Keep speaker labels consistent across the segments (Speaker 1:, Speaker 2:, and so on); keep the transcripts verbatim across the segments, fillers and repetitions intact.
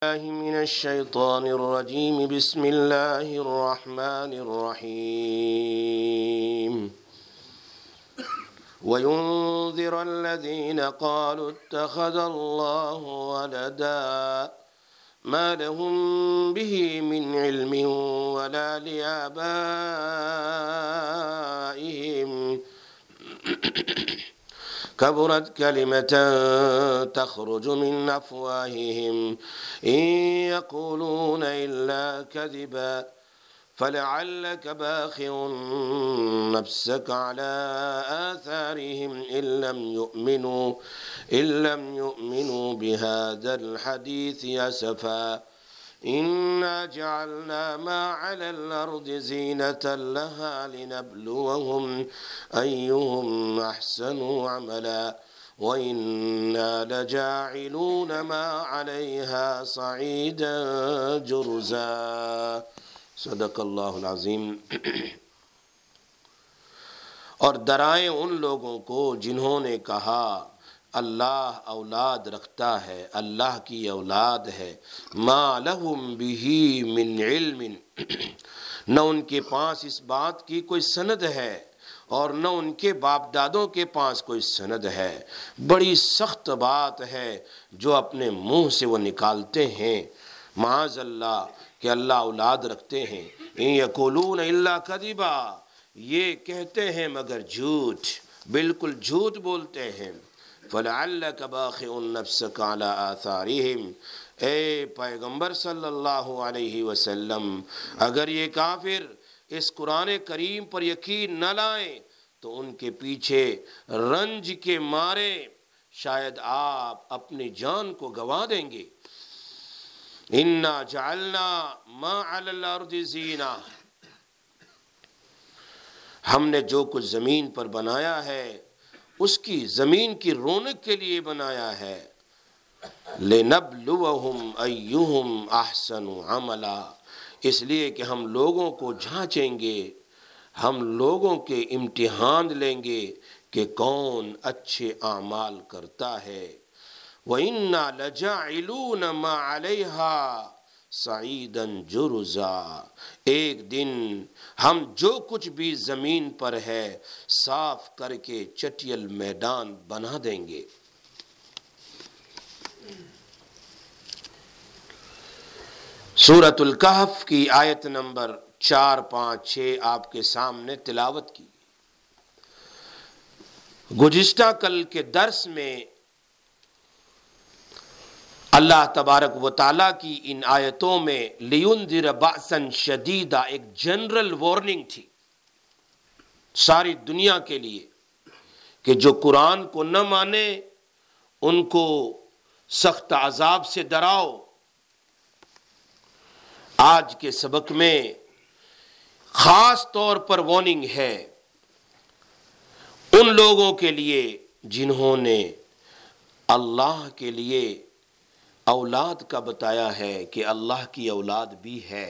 Speaker 1: الله من الشيطان الرجيم بسم الله الرحمن الرحيم وينذر الذين قالوا اتخذ الله ولدا ما لهم به من علم ولا لآبائهم كبرت كلمة تخرج من أفواههم إن يقولون إلا كذبا فلعلك باخع نفسك على آثارهم إن لم يؤمنوا إن لم يؤمنوا بهذا الحديث أسفا إنا جعلنا ما على الأرض زينة لها لنبلوهم أيهم أحسن عملا وإنا لجاعلون ما عليها صعيدا جرزا صدق اللہ العظیم۔ اور ڈرائیں ان لوگوں کو جنہوں نے کہا اللہ اولاد رکھتا ہے، اللہ کی اولاد ہے، ما لہم بہ من علم، نہ ان کے پاس اس بات کی کوئی سند ہے اور نہ ان کے باپ دادوں کے پاس کوئی سند ہے۔ بڑی سخت بات ہے جو اپنے منہ سے وہ نکالتے ہیں، معاذ اللہ کہ اللہ اولاد رکھتے ہیں۔ ان یقولون الا کذبا، یہ کہتے ہیں مگر جھوٹ، بالکل جھوٹ بولتے ہیں۔ فلعلک باخع نفسک علی آثارہم، اے پیغمبر صلی اللہ علیہ وسلم اگر یہ کافر اس قرآن کریم پر یقین نہ لائیں تو ان کے پیچھے رنج کے مارے شاید آپ اپنی جان کو گوا دیں گے۔ انا جعلنا ما علی الارض زینہ، ہم نے جو کچھ زمین پر بنایا ہے اس کی زمین کی رونق کے لیے بنایا ہے۔ لِنَبْلُوَهُمْ أَيُّهُمْ أَحْسَنُ عَمَلًا، اس لیے کہ ہم لوگوں کو جھانچیں گے، ہم لوگوں کے امتحان لیں گے کہ کون اچھے اعمال کرتا ہے۔ وَإِنَّا لَجَاعِلُونَ مَا عَلَيْهَا صَعِيدًا جُرُزًا، ایک دن ہم جو کچھ بھی زمین پر ہے صاف کر کے چٹیل میدان بنا دیں گے۔ سورۃ الکہف کی آیت نمبر چار پانچ چھ آپ کے سامنے تلاوت کی۔ گزشتہ کل کے درس میں اللہ تبارک و تعالیٰ کی ان آیتوں میں لِيُنذِرَ بَأْسًا شَدِيدًا ایک جنرل وارننگ تھی ساری دنیا کے لیے کہ جو قرآن کو نہ مانے ان کو سخت عذاب سے ڈراؤ۔ آج کے سبق میں خاص طور پر وارننگ ہے ان لوگوں کے لیے جنہوں نے اللہ کے لیے اولاد کا بتایا ہے کہ اللہ کی اولاد بھی ہے۔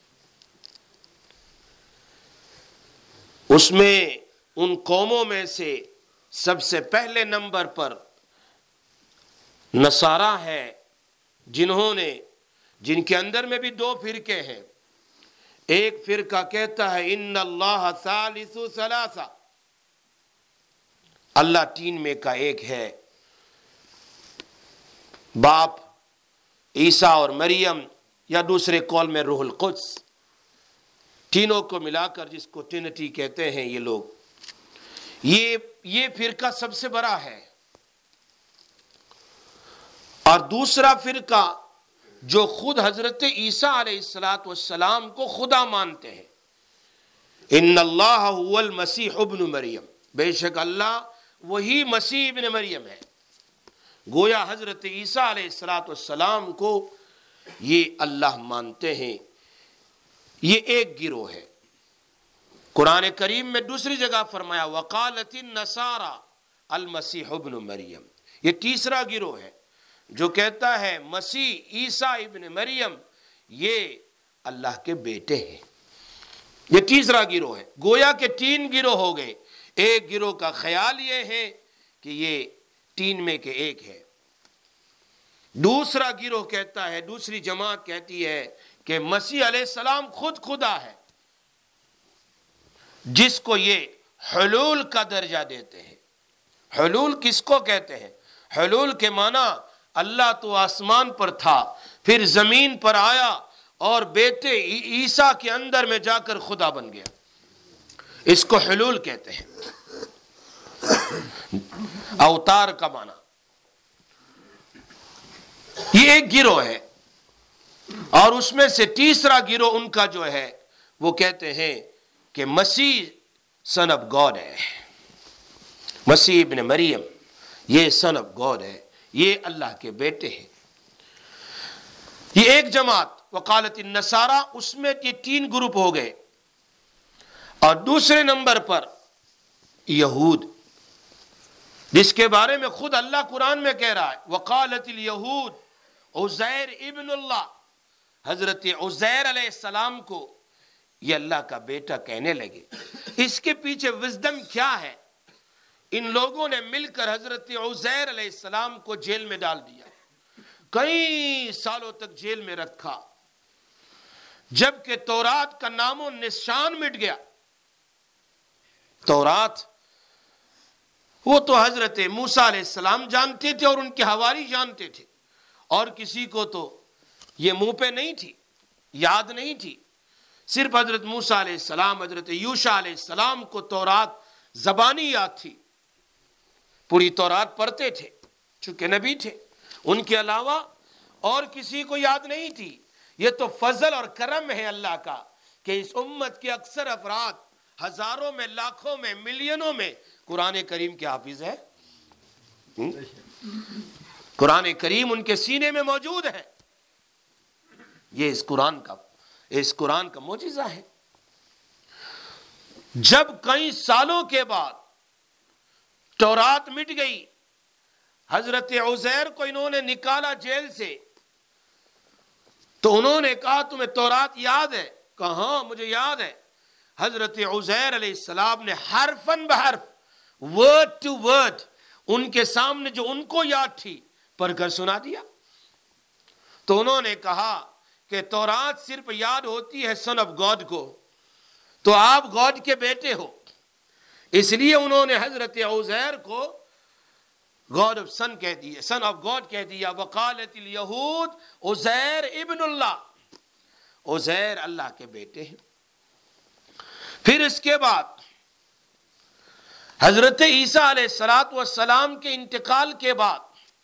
Speaker 1: اس میں ان قوموں میں سے سب سے پہلے نمبر پر نصارہ ہے، جنہوں نے جن کے اندر میں بھی دو فرقے ہیں۔ ایک فرقہ کہتا ہے ان اللہ ثالث ثلاثہ، اللہ تین میں کا ایک ہے، باپ عیسیٰ اور مریم، یا دوسرے قول میں روح القدس، تینوں کو ملا کر جس کو ٹرینٹی کہتے ہیں یہ لوگ، یہ یہ فرقہ سب سے بڑا ہے۔ اور دوسرا فرقہ جو خود حضرت عیسیٰ علیہ السلام کو خدا مانتے ہیں، ان اللہ هو المسیح ابن مریم، بے شک اللہ وہی مسیح ابن مریم ہے۔ گویا حضرت عیسیٰ علیہ السلام کو یہ اللہ مانتے ہیں۔ یہ ایک گروہ ہے۔ قرآن کریم میں دوسری جگہ فرمایا وقالت النصارى المسیح ابن مریم، یہ تیسرا گروہ ہے جو کہتا ہے مسیح عیسیٰ ابن مریم یہ اللہ کے بیٹے ہیں۔ یہ تیسرا گروہ ہے۔ گویا کہ تین گروہ ہو گئے۔ ایک گروہ کا خیال یہ ہے کہ یہ تین میں کے ایک ہے، دوسرا گروہ کہتا ہے، دوسری جماعت کہتی ہے کہ مسیح علیہ السلام خود خدا ہے، جس کو یہ حلول کا درجہ دیتے ہیں۔ حلول کس کو کہتے ہیں؟ حلول کے معنی اللہ تو آسمان پر تھا، پھر زمین پر آیا اور بیٹے عیسیٰ کے اندر میں جا کر خدا بن گیا، اس کو حلول کہتے ہیں۔ اوتار کا معنی، یہ ایک گروہ ہے، اور اس میں سے تیسرا گروہ ان کا جو ہے وہ کہتے ہیں کہ مسیح سن آف گاڈ ہے، مسیح ابن مریم یہ سن آف گاڈ ہے، یہ اللہ کے بیٹے ہیں۔ یہ ایک جماعت وقالت النصارى، اس میں یہ تین گروپ ہو گئے۔ اور دوسرے نمبر پر یہود، جس کے بارے میں خود اللہ قرآن میں کہہ رہا ہے وقالت الیہود عزیر ابن اللہ، حضرت عزیر علیہ السلام کو یہ اللہ کا بیٹا کہنے لگے۔ اس کے پیچھے وزڈم کیا ہے؟ ان لوگوں نے مل کر حضرت عزیر علیہ السلام کو جیل میں ڈال دیا، کئی سالوں تک جیل میں رکھا، جبکہ تورات کا نام و نشان مٹ گیا۔ تورات وہ تو حضرت موسیٰ علیہ السلام جانتے تھے اور ان کے حواری جانتے تھے، اور کسی کو تو یہ منہ پہ نہیں تھی، یاد نہیں تھی۔ صرف حضرت موسیٰ علیہ السلام، حضرت یوشع علیہ السلام کو تورات زبانی یاد تھی، پوری تورات پڑھتے تھے چونکہ نبی تھے، ان کے علاوہ اور کسی کو یاد نہیں تھی۔ یہ تو فضل اور کرم ہے اللہ کا کہ اس امت کے اکثر افراد ہزاروں میں، لاکھوں میں، ملینوں میں قرآن کریم کے حافظ ہے۔ قرآن کریم ان کے سینے میں موجود ہے، یہ اس قرآن کا اس قرآن کا معجزہ ہے۔ جب کئی سالوں کے بعد تورات مٹ گئی، حضرت عزیر کو انہوں نے نکالا جیل سے، تو انہوں نے کہا تمہیں تورات یاد ہے؟ کہا ہاں مجھے یاد ہے۔ حضرت عزیر علیہ السلام نے حرفاً بحرف، ورڈ ٹو ورڈ ان کے سامنے جو ان کو یاد تھی پڑھ کر سنا دیا۔ تو انہوں نے کہا کہ تورات صرف یاد ہوتی ہے سن آف گاڈ کو، تو آپ گاڈ کے بیٹے ہو، اس لیے انہوں نے حضرت عزیر کو گاڈ آف سن کہہ دیا، سن آف گاڈ کہہ دیا۔ وقالت الیہود عزیر ابن اللہ، عزیر اللہ کے بیٹے ہیں۔ پھر اس کے بعد حضرت عیسیٰ علیہ الصلوۃ والسلام کے انتقال کے بعد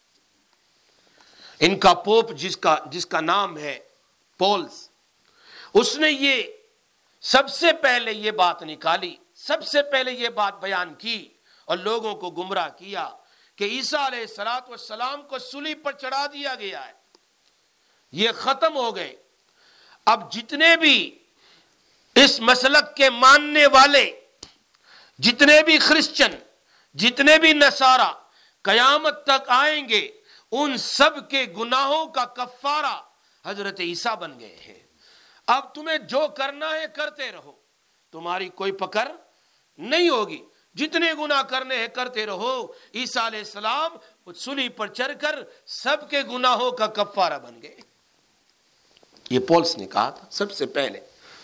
Speaker 1: ان کا پوپ جس کا جس کا نام ہے پولس، اس نے یہ سب سے پہلے یہ بات نکالی، سب سے پہلے یہ بات بیان کی اور لوگوں کو گمراہ کیا کہ عیسیٰ علیہ الصلوۃ والسلام کو صلیب پر چڑھا دیا گیا ہے، یہ ختم ہو گئے۔ اب جتنے بھی اس مسلک کے ماننے والے، جتنے بھی کرسچن، جتنے بھی نصارہ قیامت تک آئیں گے، ان سب کے گناہوں کا کفارہ حضرت عیسیٰ بن گئے ہیں۔ اب تمہیں جو کرنا ہے کرتے رہو، تمہاری کوئی پکڑ نہیں ہوگی، جتنے گناہ کرنے ہیں کرتے رہو۔ عیسیٰ علیہ السلام صلیب پر چڑھ کر سب کے گناہوں کا کفارہ بن گئے، یہ پولس نے کہا تھا سب سے پہلے۔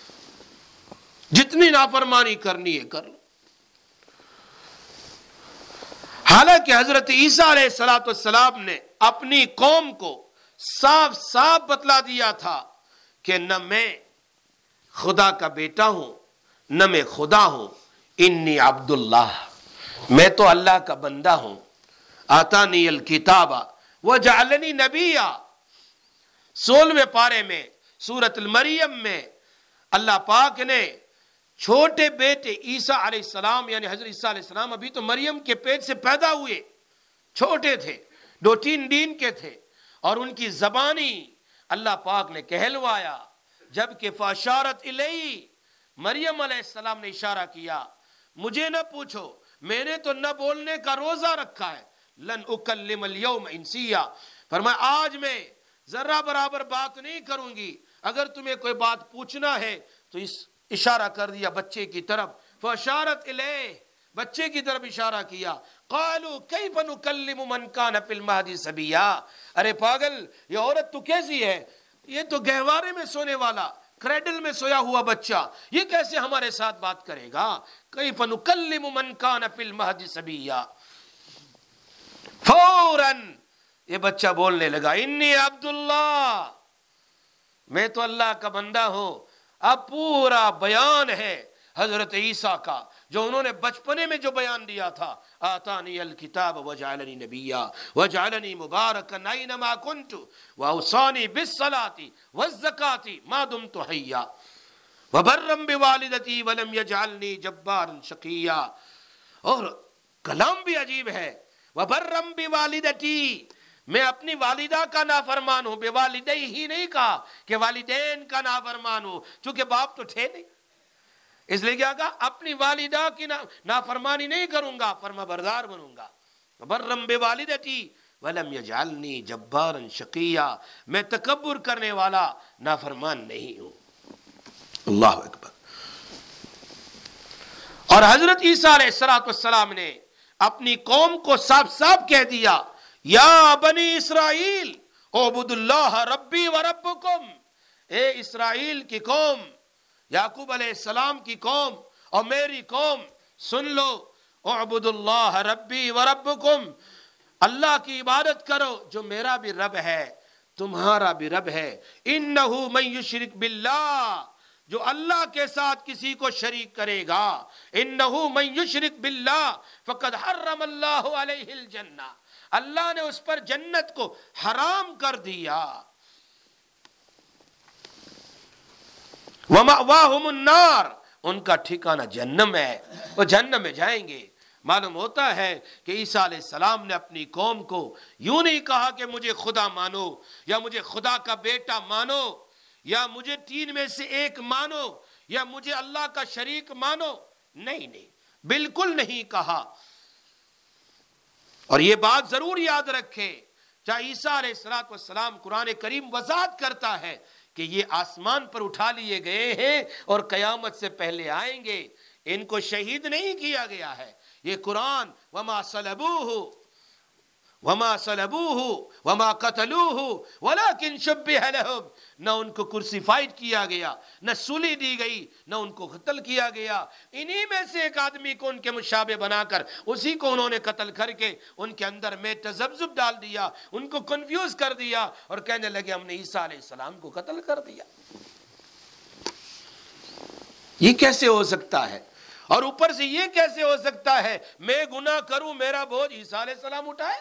Speaker 1: جتنی نافرمانی کرنی ہے کر لو۔ حالانکہ حضرت عیسیٰ علیہ الصلوۃ والسلام نے اپنی قوم کو صاف صاف بتلا دیا تھا کہ نہ میں خدا کا بیٹا ہوں، نہ میں خدا ہوں، انی عبداللہ، میں تو اللہ کا بندہ ہوں۔ آتانی الکتاب وجعلنی نبیا، سولہویں پارے میں سورۃ المریم میں اللہ پاک نے چھوٹے بیٹے عیسیٰ علیہ السلام، یعنی حضرت عیسیٰ علیہ السلام ابھی تو مریم کے پیٹ سے پیدا ہوئے، چھوٹے تھے، دو تین دن کے تھے، اور ان کی زبانی اللہ پاک نے کہلوایا، جبکہ فاشارت الیہ، مریم علیہ السلام نے اشارہ کیا، مجھے نہ پوچھو، میں نے تو نہ بولنے کا روزہ رکھا ہے، لن اکلم اليوم انسیا، فرمایا آج میں ذرہ برابر بات نہیں کروں گی، اگر تمہیں کوئی بات پوچھنا ہے تو اس اشارہ کر دیا بچے کی طرف، فاشارت الیہ، بچے کی طرف اشارہ کیا. قالوا کیف نکلم من کان فی المہد صبیا. ارے پاگل، یہ عورت تو کیسی ہے؟ یہ تو گہوارے میں سونے والا، کریڈل میں سویا ہوا بچہ، یہ کیسے ہمارے ساتھ بات کرے گا؟ کیف نکلم من کان فی المہد صبیا. فوراً یہ بچہ بولنے لگا، انی عبداللہ، میں تو اللہ کا بندہ ہوں. اب پورا بیان ہے حضرت عیسیٰ کا جو انہوں نے بچپنے میں جو بیان دیا تھا. آتانی الکتاب وجعلنی نبیا وجعلنی مبارکا اینما کنت واوصانی بالصلاۃ والزکاۃ ما دمت حیا وبرا بوالدتی ولم یجعلنی جبارا شقیا. اور کلام بھی عجیب ہے، وبرا بوالدتی، میں اپنی والدہ کا نافرمان ہوں. بے والدی ہی نہیں کہا کہ والدین کا نافرمان ہوں، چونکہ باپ تو تھے نہیں، اس لیے کیا کہا؟ اپنی والدہ کی نافرمانی نہیں کروں گا، فرما بردار بنوں گا. برم بوالدتی ولم یجعلنی جبارا شقیا، میں تکبر کرنے والا نافرمان نہیں ہوں. اللہ اکبر. اور حضرت عیسیٰ علیہ الصلوۃ والسلام نے اپنی قوم کو صاف صاف کہہ دیا، یا بنی اسرائیل اعبدوا اللہ ربی و ربکم. اے اسرائیل کی قوم، یعقوب علیہ السلام کی قوم اور میری قوم، سن لو، اعبدوا اللہ ربی و ربکم، اللہ کی عبادت کرو جو میرا بھی رب ہے تمہارا بھی رب ہے. انہ من یشرک باللہ، جو اللہ کے ساتھ کسی کو شریک کرے گا، انہ من یشرک باللہ فقد حرم اللہ علیہ الجنہ، اللہ نے اس پر جنت کو حرام کر دیا. وَمَأْوَاهُمُ النَّارُ، ان کا ٹھکانہ جہنم ہے، وہ جہنم میں جائیں گے. معلوم ہوتا ہے کہ عیسیٰ علیہ السلام نے اپنی قوم کو یوں نہیں کہا کہ مجھے خدا مانو، یا مجھے خدا کا بیٹا مانو، یا مجھے تین میں سے ایک مانو، یا مجھے اللہ کا شریک مانو. نہیں نہیں، بالکل نہیں کہا. اور یہ بات ضرور یاد رکھے، چاہے عیسیٰ علیہ السلام، قرآن کریم وضاحت کرتا ہے کہ یہ آسمان پر اٹھا لیے گئے ہیں اور قیامت سے پہلے آئیں گے. ان کو شہید نہیں کیا گیا ہے. یہ قرآن وما صلبوہ وما صلبوہ وما قتلوہ ولکن شبہ لہم، نہ ان کو کرسیفائڈ کیا گیا، نہ سولی دی گئی، نہ ان کو قتل کیا گیا. انہی میں سے ایک آدمی کو ان کے مشابہ بنا کر اسی کو انہوں نے قتل کر کے ان کے اندر میں تذبذب ڈال دیا، ان کو کنفیوز کر دیا، اور کہنے لگے ہم نے عیسیٰ علیہ السلام کو قتل کر دیا. یہ کیسے ہو سکتا ہے؟ اور اوپر سے یہ کیسے ہو سکتا ہے میں گناہ کروں میرا بوجھ عیسیٰ علیہ السلام اٹھائے؟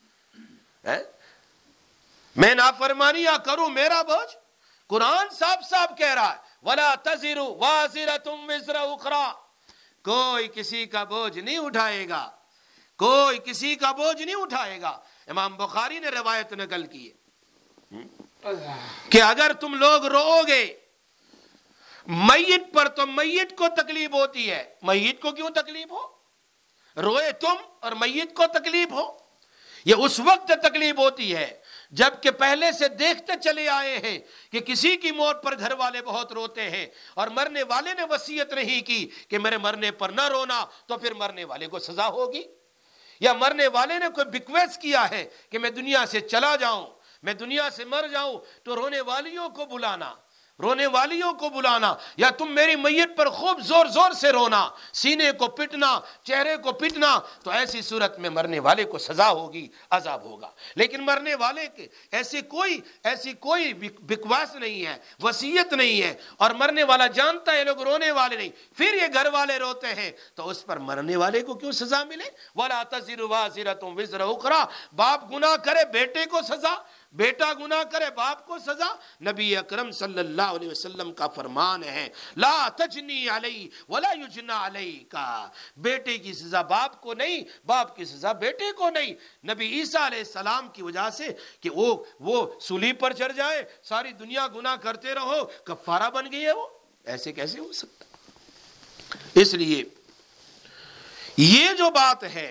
Speaker 1: میں نافرمانیاں کروں میرا بوجھ؟ قرآن صاف صاف کہہ رہا ہے وَلَا تَزِرُ وَازِرَةٌ وِزْرَ أُخْرَى، کوئی کسی کا بوجھ نہیں اٹھائے گا، کوئی کسی کا بوجھ نہیں اٹھائے گا. امام بخاری نے روایت نقل کی ہے کہ اگر تم لوگ رو گے میت پر تو میت کو تکلیف ہوتی ہے. میت کو کیوں تکلیف ہو؟ روئے تم اور میت کو تکلیف ہو. یہ اس وقت تکلیف ہوتی ہے جبکہ پہلے سے دیکھتے چلے آئے ہیں کہ کسی کی موت پر گھر والے بہت روتے ہیں، اور مرنے والے نے وصیت نہیں کی کہ میرے مرنے پر نہ رونا، تو پھر مرنے والے کو سزا ہوگی. یا مرنے والے نے کوئی بیکویسٹ کیا ہے کہ میں دنیا سے چلا جاؤں، میں دنیا سے مر جاؤں، تو رونے والیوں کو بلانا، رونے والیوں کو بلانا، یا تم میری میت پر خوب زور زور سے رونا، سینے کو پٹنا، چہرے کو پٹنا، تو ایسی صورت میں مرنے والے کو سزا ہوگی، عذاب ہوگا. لیکن مرنے والے کے ایسی کوئی ایسی کوئی بکواس نہیں ہے، وصیت نہیں ہے، اور مرنے والا جانتا ہے لوگ رونے والے نہیں، پھر یہ گھر والے روتے ہیں، تو اس پر مرنے والے کو کیوں سزا ملے؟ وَلَا تَزِرُ وَازِرَةٌ وِزْرَ أُخْرَى، باپ گناہ کرے بیٹے کو سزا، بیٹا گناہ کرے باپ کو سزا. نبی اکرم صلی اللہ علیہ وسلم کا فرمان ہے لا تجنی علی ولا یجنی علیک، بیٹے کی سزا باپ کو نہیں، باپ کی سزا بیٹے کو نہیں. نبی عیسیٰ علیہ السلام کی وجہ سے کہ وہ وہ سولی پر چڑھ جائے، ساری دنیا گناہ کرتے رہو، کفارہ بن گئی ہے، وہ ایسے کیسے ہو سکتا؟ اس لیے یہ جو بات ہے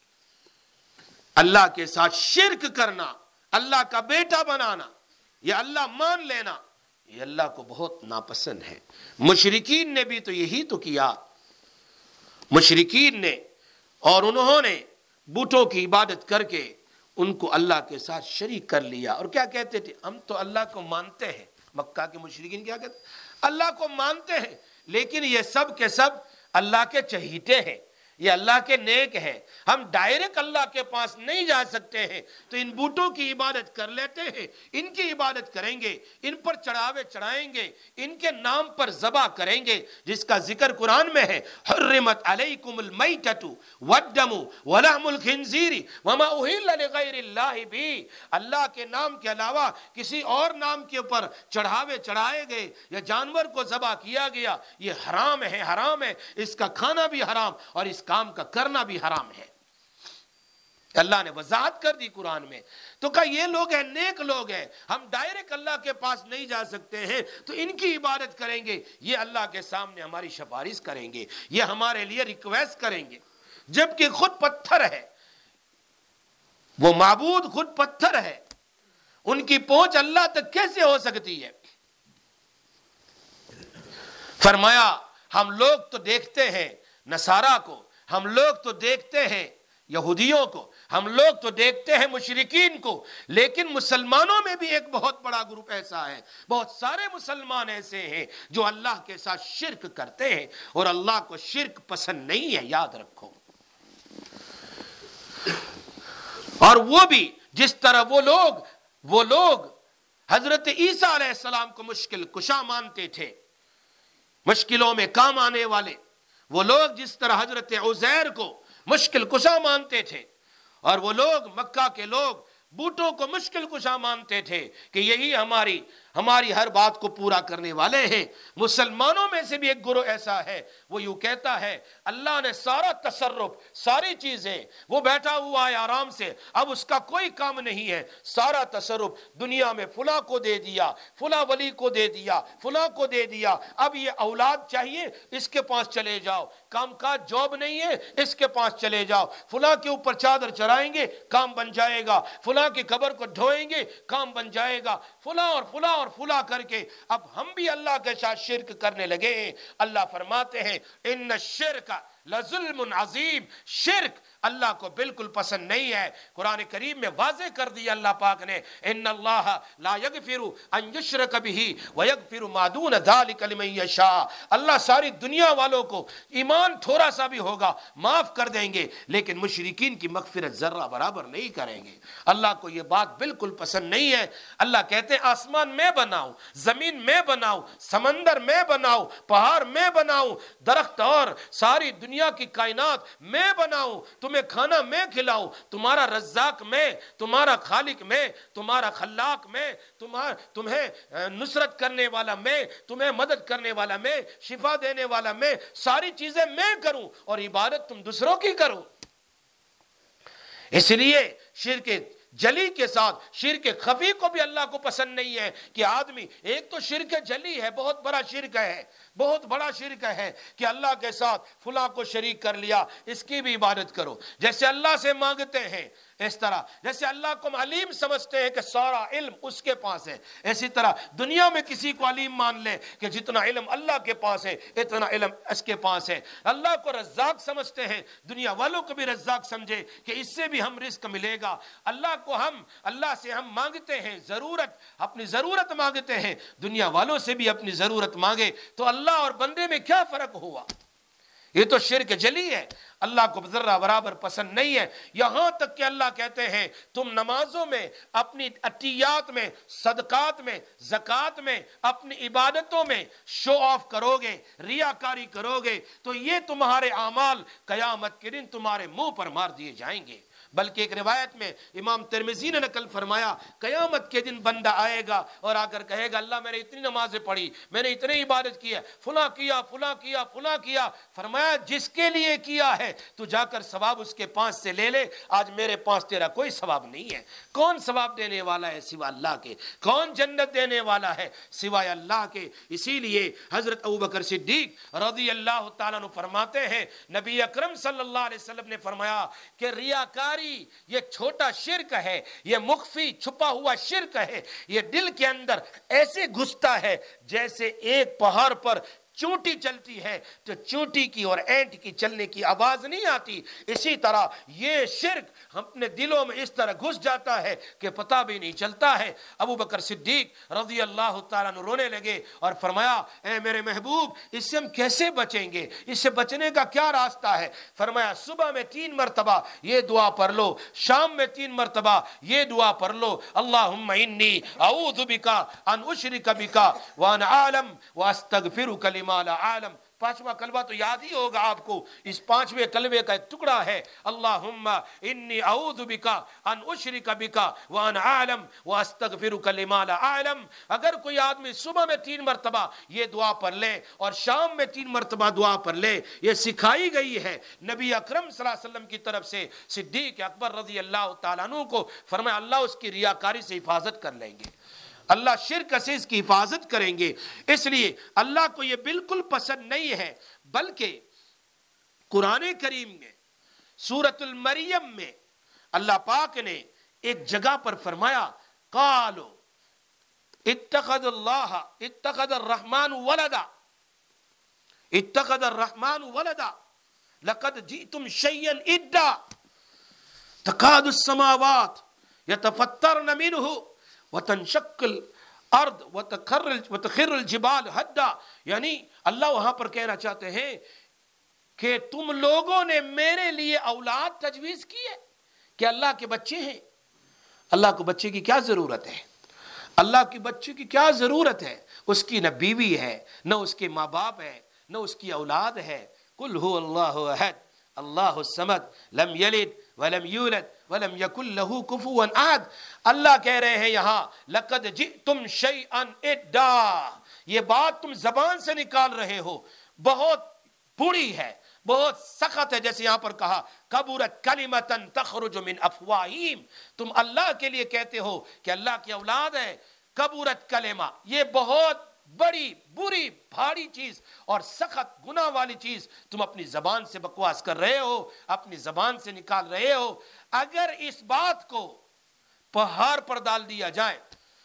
Speaker 1: اللہ کے ساتھ شرک کرنا، اللہ کا بیٹا بنانا، یا اللہ مان لینا، یہ اللہ کو بہت ناپسند ہے. مشرکین نے بھی تو یہی تو کیا. مشرکین نے اور انہوں نے بتوں کی عبادت کر کے ان کو اللہ کے ساتھ شریک کر لیا. اور کیا کہتے تھے؟ ہم تو اللہ کو مانتے ہیں. مکہ کے مشرکین کیا کہتے؟ اللہ کو مانتے ہیں لیکن یہ سب کے سب اللہ کے چہیتے ہیں, یہ اللہ کے نیک ہیں, ہم ڈائریکٹ اللہ کے پاس نہیں جا سکتے ہیں, تو ان بوٹوں کی عبادت کر لیتے ہیں, ان کی عبادت کریں گے, ان پر چڑھاوے چڑھائیں گے, ان کے نام پر ذبح کریں گے, جس کا ذکر قرآن میں ہے, حرمت علیکم المیتۃ والدم ولحم الخنزیر وما اہل لغیر اللہ بھی. اللہ کے نام کے علاوہ کسی اور نام کے اوپر چڑھاوے چڑھائے گئے یا جانور کو ذبح کیا گیا, یہ حرام ہے, حرام ہے, اس کا کھانا بھی حرام اور اس کام کا کرنا بھی حرام ہے. اللہ نے وضاحت کر دی قرآن میں. تو کہا یہ لوگ ہیں, نیک لوگ ہیں, ہم ڈائریکٹ اللہ کے پاس نہیں جا سکتے ہیں, تو ان کی عبادت کریں گے, یہ اللہ کے سامنے ہماری سفارش کریں گے, یہ ہمارے لیے ریکویسٹ کریں گے, جبکہ خود پتھر ہے, وہ معبود خود پتھر ہے, ان کی پہنچ اللہ تک کیسے ہو سکتی ہے؟ فرمایا ہم لوگ تو دیکھتے ہیں نصارہ کو, ہم لوگ تو دیکھتے ہیں یہودیوں کو, ہم لوگ تو دیکھتے ہیں مشرکین کو, لیکن مسلمانوں میں بھی ایک بہت بڑا گروپ ایسا ہے, بہت سارے مسلمان ایسے ہیں جو اللہ کے ساتھ شرک کرتے ہیں, اور اللہ کو شرک پسند نہیں ہے, یاد رکھو. اور وہ بھی جس طرح وہ لوگ وہ لوگ حضرت عیسیٰ علیہ السلام کو مشکل کشا مانتے تھے, مشکلوں میں کام آنے والے, وہ لوگ جس طرح حضرت عزیر کو مشکل کشا مانتے تھے, اور وہ لوگ مکہ کے لوگ بوٹوں کو مشکل کشا مانتے تھے کہ یہی ہماری ہماری ہر بات کو پورا کرنے والے ہیں. مسلمانوں میں سے بھی ایک گروہ ایسا ہے, وہ یوں کہتا ہے اللہ نے سارا تصرف, ساری چیزیں, وہ بیٹھا ہوا ہے آرام سے, اب اس کا کوئی کام نہیں ہے, سارا تصرف دنیا میں فلاں کو دے دیا, فلاں ولی کو دے دیا, فلاں کو دے دیا, اب یہ اولاد چاہیے اس کے پاس چلے جاؤ, کام کاج جاب نہیں ہے اس کے پاس چلے جاؤ, فلاں کے اوپر چادر چڑھائیں گے کام بن جائے گا, فلاں کی قبر کو دھوئیں گے کام بن جائے گا, فلاں اور فلاں اور فلاں کر کے اب ہم بھی اللہ کے ساتھ شرک کرنے لگے ہیں. اللہ فرماتے ہیں ان الشرک لظلم عظیم, شرک اللہ کو بالکل پسند نہیں ہے. قرآن کریم میں واضح کر دیا اللہ پاک نے, ان اللہ لا یغفر ان یشرک بہ ویغفر ما دون ذلک لمن یشاء. اللہ ساری دنیا والوں کو ایمان تھوڑا سا بھی ہوگا معاف کر دیں گے, لیکن مشرکین کی مغفرت ذرہ برابر نہیں کریں گے. اللہ کو یہ بات بالکل پسند نہیں ہے. اللہ کہتے ہیں آسمان میں بناؤں, زمین میں بناؤں, سمندر میں بناؤں, پہاڑ میں بناؤں, درخت اور ساری دنیا کی کائنات میں بناؤں, تمہیں کھانا میں کھلاؤں, تمہارا رزاق میں, تمہارا خالق میں, تمہارا خلاق میں, تمہارا تمہیں نصرت کرنے والا میں, تمہیں مدد کرنے والا میں, شفا دینے والا میں, ساری چیزیں میں کروں, اور عبادت تم دوسروں کی کرو. اس لیے شرک جلی کے ساتھ شرک خفی کو بھی اللہ کو پسند نہیں ہے کہ آدمی, ایک تو شرک جلی ہے, بہت بڑا شرک ہے, بہت بڑا شرک ہے کہ اللہ کے ساتھ فلاں کو شریک کر لیا, اس کی بھی عبادت کرو, جیسے اللہ سے مانگتے ہیں اس طرح, جیسے اللہ کو علیم سمجھتے ہیں کہ سارا علم اس کے پاس ہے, اسی طرح دنیا میں کسی کو علیم مان لے کہ جتنا علم اللہ کے پاس ہے اتنا علم اس کے پاس ہے. اللہ کو رزاق سمجھتے ہیں, دنیا والوں کو بھی رزاق سمجھے کہ اس سے بھی ہم رزق ملے گا. اللہ کو ہم اللہ سے ہم مانگتے ہیں ضرورت, اپنی ضرورت مانگتے ہیں, دنیا والوں سے بھی اپنی ضرورت مانگے, تو اللہ اور بندے میں کیا فرق ہوا؟ یہ تو شرک جلی ہے, اللہ کو ذرہ برابر پسند نہیں ہے. یہاں تک کہ اللہ کہتے ہیں تم نمازوں میں, اپنی عطیات میں, صدقات میں, زکوٰۃ میں, اپنی عبادتوں میں شو آف کرو گے, ریاکاری کرو گے, تو یہ تمہارے اعمال قیامت کے دن تمہارے منہ پر مار دیے جائیں گے. بلکہ ایک روایت میں امام ترمذی نے نقل فرمایا, قیامت کے دن بندہ آئے گا اور آ کر کہے گا اللہ میں نے اتنی نمازیں پڑھی, میں نے اتنی عبادت کی ہے, فلاں کیا فلاں کیا فلاں کیا. فرمایا جس کے لیے کیا ہے تو جا کر ثواب اس کے پاس سے لے لے, آج میرے پاس تیرا کوئی ثواب نہیں ہے. کون ثواب دینے والا ہے سوا اللہ کے؟ کون جنت دینے والا ہے سوائے اللہ کے؟ اسی لیے حضرت ابوبکر صدیق رضی اللہ تعالیٰ عنہ فرماتے ہیں, نبی اکرم صلی اللہ علیہ وسلم نے فرمایا کہ ریاکاری یہ چھوٹا شرک ہے, یہ مخفی چھپا ہوا شرک ہے, یہ دل کے اندر ایسے گھستا ہے جیسے ایک پہاڑ پر چونٹی چلتی ہے تو چونٹی کی اور اینٹ کی چلنے کی آواز نہیں آتی، اسی طرح یہ شرک ہم اپنے دلوں میں اس طرح گھس جاتا ہے کہ پتہ بھی نہیں چلتا ہے۔ ابو بکر صدیق رضی اللہ تعالیٰ عنہ رونے لگے اور فرمایا اے میرے محبوب اس سے ہم کیسے بچیں گے، اس سے بچنے کا کیا راستہ ہے؟ فرمایا صبح میں تین مرتبہ یہ دعا پڑھ لو، شام میں تین مرتبہ یہ دعا پڑھ لو، اللہم انی اعوذ بکا ان اشرک بکا وان عالم واستغفرک لما لا عالم۔ پانچواں کلمہ تو یاد ہی ہوگا آپ کو، اس پانچویں کلمے کا ایک ٹکڑا ہے، اللہم انی اعوذ بکا ان اشرک بکا وان عالم واستغفرک لما لا عالم۔ اگر کوئی آدمی صبح میں تین مرتبہ یہ دعا پڑھ لے اور شام میں تین مرتبہ دعا پڑھ لے، یہ سکھائی گئی ہے نبی اکرم صلی اللہ علیہ وسلم کی طرف سے صدیق اکبر رضی اللہ تعالیٰ عنہ کو، فرمایا اللہ اس کی ریاکاری سے حفاظت کر لیں گے، اللہ شرک سے اس کی حفاظت کریں گے۔ اس لیے اللہ کو یہ بالکل پسند نہیں ہے، بلکہ قرآن کریم میں سورۃ المریم میں اللہ پاک نے ایک جگہ پر فرمایا قالوا اتخذ اللہ اتخذ الرحمن ولدا اتخذ الرحمن ولدا لقد جئتم شيئا ادا تكاد السماوات يتفطرن منه وتنشق الارض وتخر الجبال هدا۔ یعنی اللہ وہاں پر کہنا چاہتے ہیں کہ تم لوگوں نے میرے لیے اولاد تجویز کی ہے کہ اللہ کے بچے ہیں۔ اللہ کو بچے کی کیا ضرورت ہے؟ اللہ کی بچے کی کیا ضرورت ہے؟ اس کی نہ بیوی ہے، نہ اس کے ماں باپ ہے، نہ اس کی اولاد ہے۔ قل هو اللہ احد اللہ الصمد لم یلد ولم یولد ولم یکن له کفوا احد۔ اللہ کہہ رہے ہیں یہاں لقد جئتم شیئا ادا، یہ بات تم زبان سے نکال رہے ہو، بہت بری ہے، بہت سخت ہے، جیسے یہاں پر کہا کبرت کلمۃ تخرج من افواہہم، تم اللہ کے لیے کہتے ہو کہ اللہ کی اولاد ہے، کبرت کلمہ، یہ بہت بڑی بری بھاری چیز اور سخت گناہ والی چیز تم اپنی زبان سے بکواس کر رہے ہو، اپنی زبان سے نکال رہے ہو۔ اگر اس بات کو پہاڑ پر ڈال دیا جائے،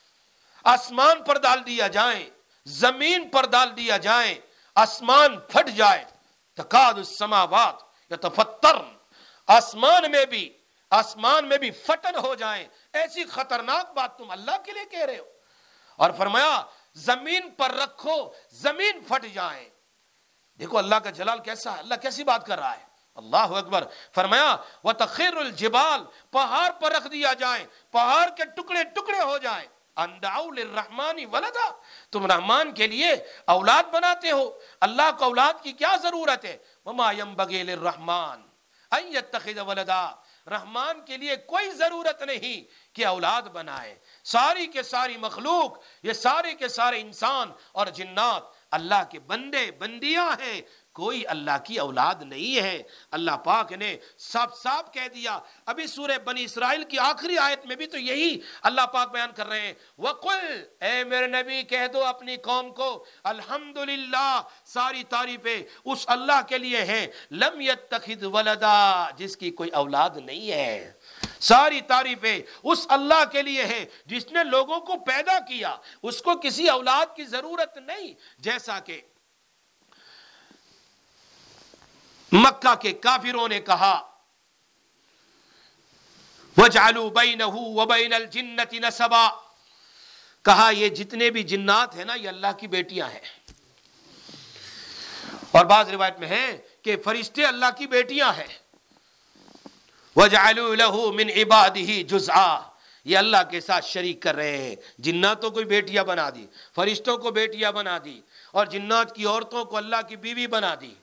Speaker 1: آسمان پر ڈال دیا جائے، زمین پر ڈال دیا جائے، آسمان پھٹ جائے، تکاد السماوات یتفطرن، آسمان میں بھی آسمان میں بھی پھٹن ہو جائیں، ایسی خطرناک بات تم اللہ کے لیے کہہ رہے ہو۔ اور فرمایا زمین پر رکھو زمین پھٹ جائیں۔ دیکھو اللہ کا جلال کیسا ہے، اللہ کیسی بات کر رہا ہے، اللہ اکبر۔ فرمایا وتخر الجبال، پہاڑ پر رکھ دیا جائیں، پہاڑ کے ٹکڑے ٹکڑے ہو جائیں، ان دعوا للرحمن ولدا، تم رحمان کے لیے اولاد بناتے ہو، اللہ کو اولاد کی کیا ضرورت ہے؟ وما ينبغي للرحمن ان يتخذ ولدا، رحمان کے لیے کوئی ضرورت نہیں کہ اولاد بنائے۔ ساری کے ساری مخلوق، یہ سارے کے سارے انسان اور جنات اللہ کے بندے بندیاں ہیں، کوئی اللہ کی اولاد نہیں ہے۔ اللہ پاک نے صاف صاف کہہ دیا۔ ابھی سورہ بنی اسرائیل کی آخری آیت میں بھی تو یہی اللہ پاک بیان کر رہے ہیں، وَقُلْ، اے میرے نبی کہہ دو اپنی قوم کو، الحمدللہ، ساری تعریفیں اس اللہ کے لیے ہیں، لم یتخذ ولدا، جس کی کوئی اولاد نہیں ہے۔ ساری تعریفیں اس اللہ کے لیے ہیں جس نے لوگوں کو پیدا کیا، اس کو کسی اولاد کی ضرورت نہیں۔ جیسا کہ مکہ کے کافروں نے کہا وَجْعَلُوا بَيْنَهُ وَبَيْنَ الْجِنَّةِ نَسَبًا، کہا یہ جتنے بھی جنات ہیں نا یہ اللہ کی بیٹیاں ہیں، اور بعض روایت میں ہے کہ فرشتے اللہ کی بیٹیاں ہیں۔ وَجْعَلُوا لَهُ مِنْ عِبَادِهِ جُزْءًا، یہ اللہ کے ساتھ شریک کر رہے ہیں، جناتوں کو بیٹیاں بنا دی، فرشتوں کو بیٹیاں بنا دی، اور جنات کی عورتوں کو اللہ کی بیوی بنا دی۔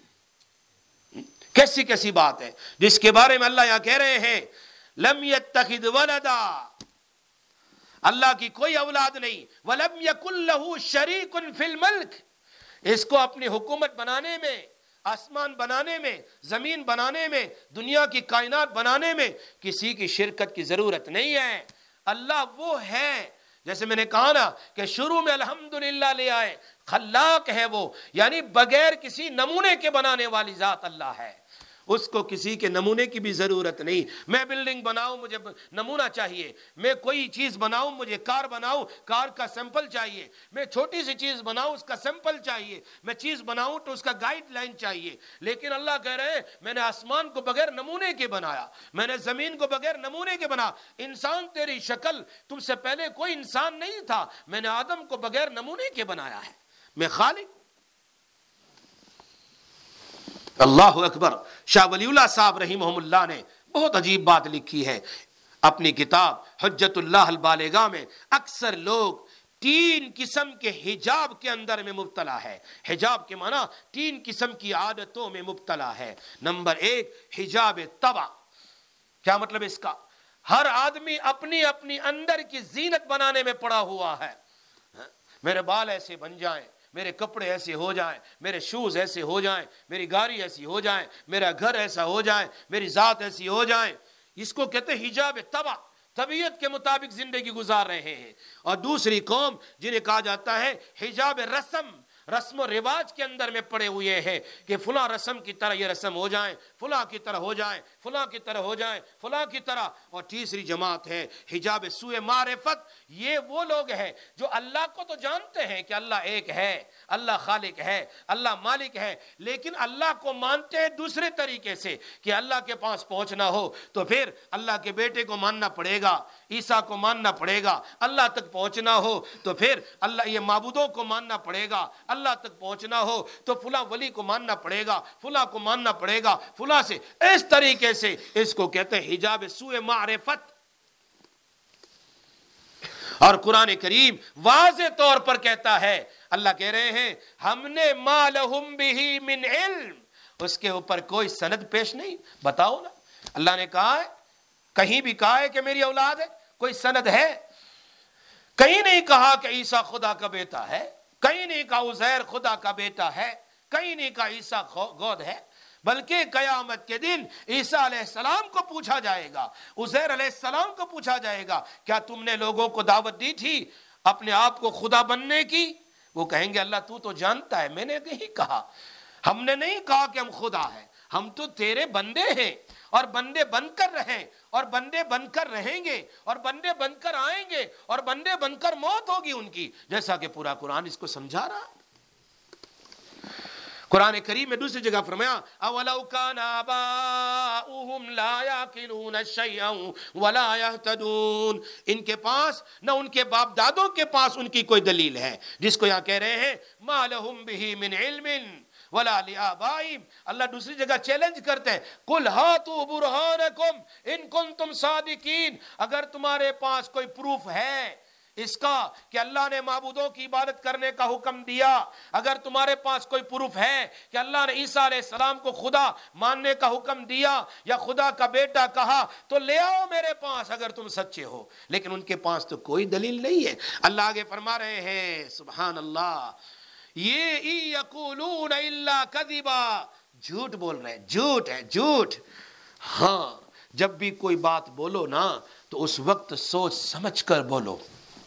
Speaker 1: کیسی کیسی بات ہے جس کے بارے میں اللہ یہاں کہہ رہے ہیں لم یتخذ ولدا، اللہ کی کوئی اولاد نہیں، ولم یکن لہ شریک فی الملک، اس کو اپنی حکومت بنانے میں، آسمان بنانے میں، زمین بنانے میں، دنیا کی کائنات بنانے میں کسی کی شرکت کی ضرورت نہیں ہے۔ اللہ وہ ہے، جیسے میں نے کہا نا کہ شروع میں الحمدللہ لے آئے، خلاق ہے وہ، یعنی بغیر کسی نمونے کے بنانے والی ذات اللہ ہے۔ اس کو کسی کے نمونے کی بھی ضرورت نہیں۔ میں بلڈنگ بناؤں مجھے نمونہ چاہیے، میں کوئی چیز بناؤں مجھے کار بناؤں کار کا سیمپل چاہیے، میں چھوٹی سی چیز بناؤں اس کا سیمپل چاہیے، میں چیز بناؤں تو اس کا گائیڈ لائن چاہیے۔ لیکن اللہ کہہ رہے ہیں میں نے آسمان کو بغیر نمونے کے بنایا، میں نے زمین کو بغیر نمونے کے بنا۔ انسان تیری شکل، تم سے پہلے کوئی انسان نہیں تھا، میں نے آدم کو بغیر نمونے کے بنایا ہے، میں خالق۔ اللہ اکبر۔ شاہ ولی اللہ صاحب رحمہ اللہ نے بہت عجیب بات لکھی ہے اپنی کتاب حجت اللہ البالغہ میں۔ اکثر لوگ تین قسم کے حجاب کے اندر میں مبتلا ہے۔ حجاب کے معنی تین قسم کی عادتوں میں مبتلا ہے۔ نمبر ایک، حجاب طبع۔ کیا مطلب اس کا؟ ہر آدمی اپنی اپنی اندر کی زینت بنانے میں پڑا ہوا ہے۔ میرے بال ایسے بن جائیں، میرے کپڑے ایسے ہو جائیں، میرے شوز ایسے ہو جائیں، میری گاڑی ایسی ہو جائیں، میرا گھر ایسا ہو جائے، میری ذات ایسی ہو جائیں۔ اس کو کہتے ہیں حجاب طبع، طبیعت کے مطابق زندگی گزار رہے ہیں۔ اور دوسری قوم جنہیں کہا جاتا ہے حجاب رسم، رسم و رواج کے اندر میں پڑے ہوئے ہیں کہ فلاں رسم کی طرح یہ رسم ہو جائیں، فلاں کی طرح ہو جائیں، فلاں کی طرح ہو جائیں، فلاں کی طرح۔ اور تیسری جماعت ہے حجاب سوء معرفت۔ یہ وہ لوگ ہیں جو اللہ کو تو جانتے ہیں کہ اللہ ایک ہے، اللہ خالق ہے، اللہ مالک ہے، لیکن اللہ کو مانتے ہیں دوسرے طریقے سے کہ اللہ کے پاس پہنچنا ہو تو پھر اللہ کے بیٹے کو ماننا پڑے گا، عیسیٰ کو ماننا پڑے گا۔ اللہ تک پہنچنا ہو تو پھر اللہ یہ معبودوں کو ماننا پڑے گا۔ اللہ تک پہنچنا ہو تو فلاں ولی کو ماننا پڑے گا، فلاں کو ماننا پڑے گا، فلاں سے۔ اس طریقے سے اس کو کہتے ہیں حجاب سوء معرفت۔ اور قرآن کریم واضح طور پر کہتا ہے، اللہ کہہ رہے ہیں ہم نے ما لہم بہ من علم، اس کے اوپر کوئی سند پیش نہیں۔ بتاؤ نا، اللہ نے کہا ہے، کہیں بھی کہا ہے کہ میری اولاد ہے؟ کوئی سند ہے؟ کہیں نہیں کہا کہ عیسیٰ خدا کا بیٹا ہے، کہیں نہیں کہا عزیر خدا کا بیٹا ہے، کہیں نہیں کہا عیسیٰ گود ہے، بلکہ قیامت کے دن عیسیٰ علیہ السلام کو پوچھا جائے گا، عزیر علیہ السلام کو پوچھا جائے گا کیا تم نے لوگوں کو دعوت دی تھی اپنے آپ کو خدا بننے کی؟ وہ کہیں گے اللہ تو تو جانتا ہے، میں نے نہیں کہا، ہم نے نہیں کہا کہ ہم خدا ہیں، ہم تو تیرے بندے ہیں، اور بندے بن کر رہیں، اور بندے بن کر رہیں گے، اور بندے بن کر آئیں گے، اور بندے بن کر موت ہوگی ان کی، جیسا کہ پورا قرآن اس کو سمجھا رہا۔ قرآن کریم میں دوسری جگہ فرمایا اولو کان آباؤہم لا یعقلون شیئا ولا یہتدون، ان کے پاس نہ ان کے باپ دادوں کے پاس ان کی کوئی دلیل ہے، جس کو یہاں کہہ رہے ہیں ما لہم بہ من علم ولا لآبائہم۔ اللہ دوسری جگہ چیلنج کرتے ہیں قل ہاتوا برہانکم ان کنتم صادقین، اگر تمہارے پاس کوئی پروف ہے اس کا کہ اللہ نے معبودوں کی عبادت کرنے کا حکم دیا، اگر تمہارے پاس کوئی پروف ہے کہ اللہ نے عیسیٰ علیہ السلام کو خدا ماننے کا حکم دیا یا خدا کا بیٹا کہا تو لے آؤ میرے پاس اگر تم سچے ہو، لیکن ان کے پاس تو کوئی دلیل نہیں ہے۔ اللہ آگے فرما رہے ہیں سبحان اللہ، یہ یقولون الا کذبا، جھوٹ بول رہے ہیں، جھوٹ ہے، جھوٹ۔ ہاں جب بھی کوئی بات بولو نا تو اس وقت سوچ سمجھ کر بولو،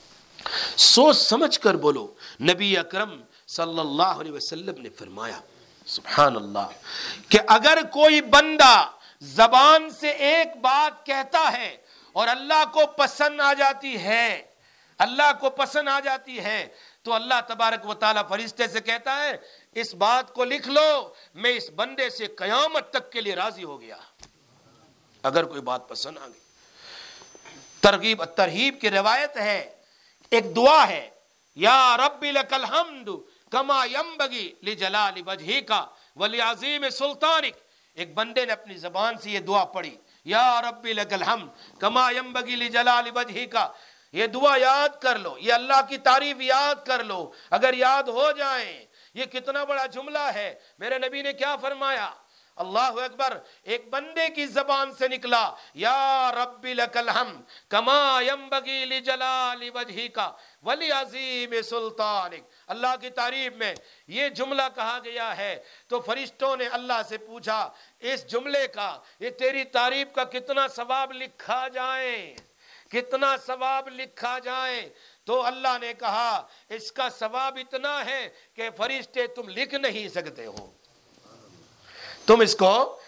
Speaker 1: سوچ سمجھ کر بولو۔ نبی اکرم صلی اللہ علیہ وسلم نے فرمایا سبحان اللہ کہ اگر کوئی بندہ زبان سے ایک بات کہتا ہے اور اللہ کو پسند آ جاتی ہے، اللہ کو پسند آ جاتی ہے تو اللہ تبارک و تعالیٰ فرشتے سے کہتا ہے اس بات کو لکھ لو، میں اس بندے سے قیامت تک کے لیے راضی ہو گیا۔ اگر کوئی بات پسند آ گئی۔ ترغیب ترہیب کی روایت ہے، ایک دعا ہے یا رب لک الحمد کما ینبغی لجلال وجہک ولعظیم سلطانک، ایک بندے نے اپنی زبان سے یہ دعا پڑھی یا رب لک الحمد کما ینبغی لجلال وجہک، یہ دعا یاد کر لو، یہ اللہ کی تعریف یاد کر لو، اگر یاد ہو جائیں۔ یہ کتنا بڑا جملہ ہے، میرے نبی نے کیا فرمایا، اللہ اکبر، ایک بندے کی زبان سے نکلا یا رب لک الحمد کما ینبغی لجلال وجہک ولعظیم سلطانک، اللہ کی تعریف میں یہ جملہ کہا گیا ہے تو فرشتوں نے اللہ سے پوچھا اس جملے کا، یہ تیری تعریف کا کتنا ثواب لکھا جائے، کتنا ثواب لکھا جائے؟ تو اللہ نے کہا اس کا ثواب اتنا ہے کہ فرشتے تم لکھ نہیں سکتے ہو، تم اس کو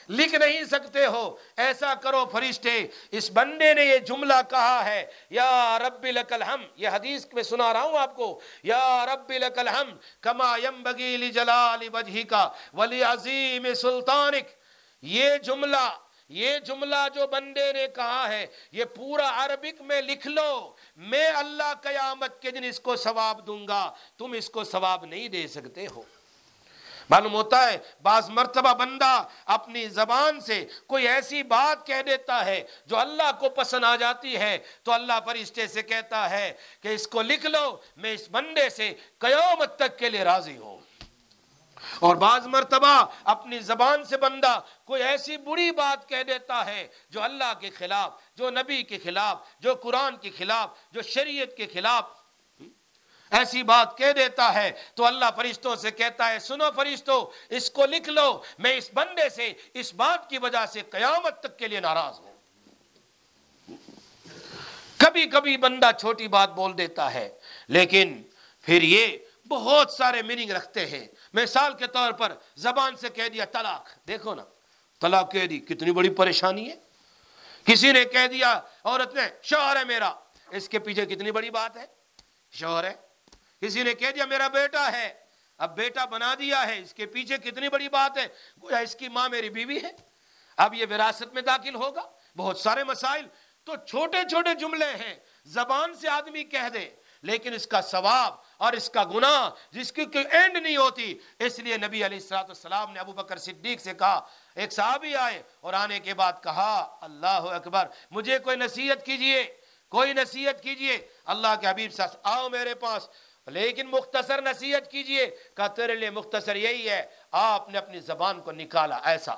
Speaker 1: لکھ نہیں سکتے ہو، ایسا کرو فرشتے، اس بندے نے یہ جملہ کہا ہے، یا رب لک الحمد، یہ حدیث میں سنا رہا ہوں آپ کو، یا رب لک الحمد کما ینبغی لجلال وجہک ولعظیم سلطانک، یہ جملہ یہ جملہ جو بندے نے کہا ہے یہ پورا عربک میں لکھ لو، میں اللہ قیامت کے دن اس کو ثواب دوں گا، تم اس کو ثواب نہیں دے سکتے ہو۔ معلوم ہوتا ہے بعض مرتبہ بندہ اپنی زبان سے کوئی ایسی بات کہہ دیتا ہے جو اللہ کو پسند آ جاتی ہے، تو اللہ فرشتے سے کہتا ہے کہ اس کو لکھ لو، میں اس بندے سے قیامت تک کے لیے راضی ہوں۔ اور بعض مرتبہ اپنی زبان سے بندہ کوئی ایسی بری بات کہہ دیتا ہے جو اللہ کے خلاف، جو نبی کے خلاف، جو قرآن کے خلاف، جو شریعت کے خلاف ایسی بات کہہ دیتا ہے، تو اللہ فرشتوں سے کہتا ہے سنو فرشتوں، اس کو لکھ لو، میں اس بندے سے اس بات کی وجہ سے قیامت تک کے لیے ناراض ہوں۔ کبھی کبھی بندہ چھوٹی بات بول دیتا ہے لیکن پھر یہ بہت سارے میننگ رکھتے ہیں۔ مثال کے طور پر زبان سے کہہ دیا طلاق، دیکھو نا طلاق کہہ دی، کتنی بڑی پریشانی ہے۔ کسی نے کہہ دیا عورت نے شوہر ہے میرا، اس کے پیچھے کتنی بڑی بات ہے، شوہر ہے۔ کسی نے کہہ دیا میرا بیٹا ہے، اب بیٹا بنا دیا ہے، اس کے پیچھے کتنی بڑی بات ہے، گویا اس کی ماں میری بیوی ہے، اب یہ وراثت میں داخل ہوگا، بہت سارے مسائل۔ تو چھوٹے چھوٹے جملے ہیں زبان سے آدمی کہہ دے لیکن اس کا ثواب اور اس کا گناہ جس کی کوئی اینڈ نہیں ہوتی۔ اس لیے نبی علیہ الصلوۃ والسلام نے ابو بکر صدیق سے کہا، ایک صحابی آئے اور آنے کے بعد کہا اللہ اکبر مجھے کوئی نصیحت کیجئے، کوئی نصیحت کیجئے۔ اللہ کے حبیب صلی اللہ علیہ وسلم آؤ میرے پاس، لیکن مختصر نصیحت کیجئے۔ کہا تیرے لیے مختصر یہی ہے، آپ نے اپنی زبان کو نکالا، ایسا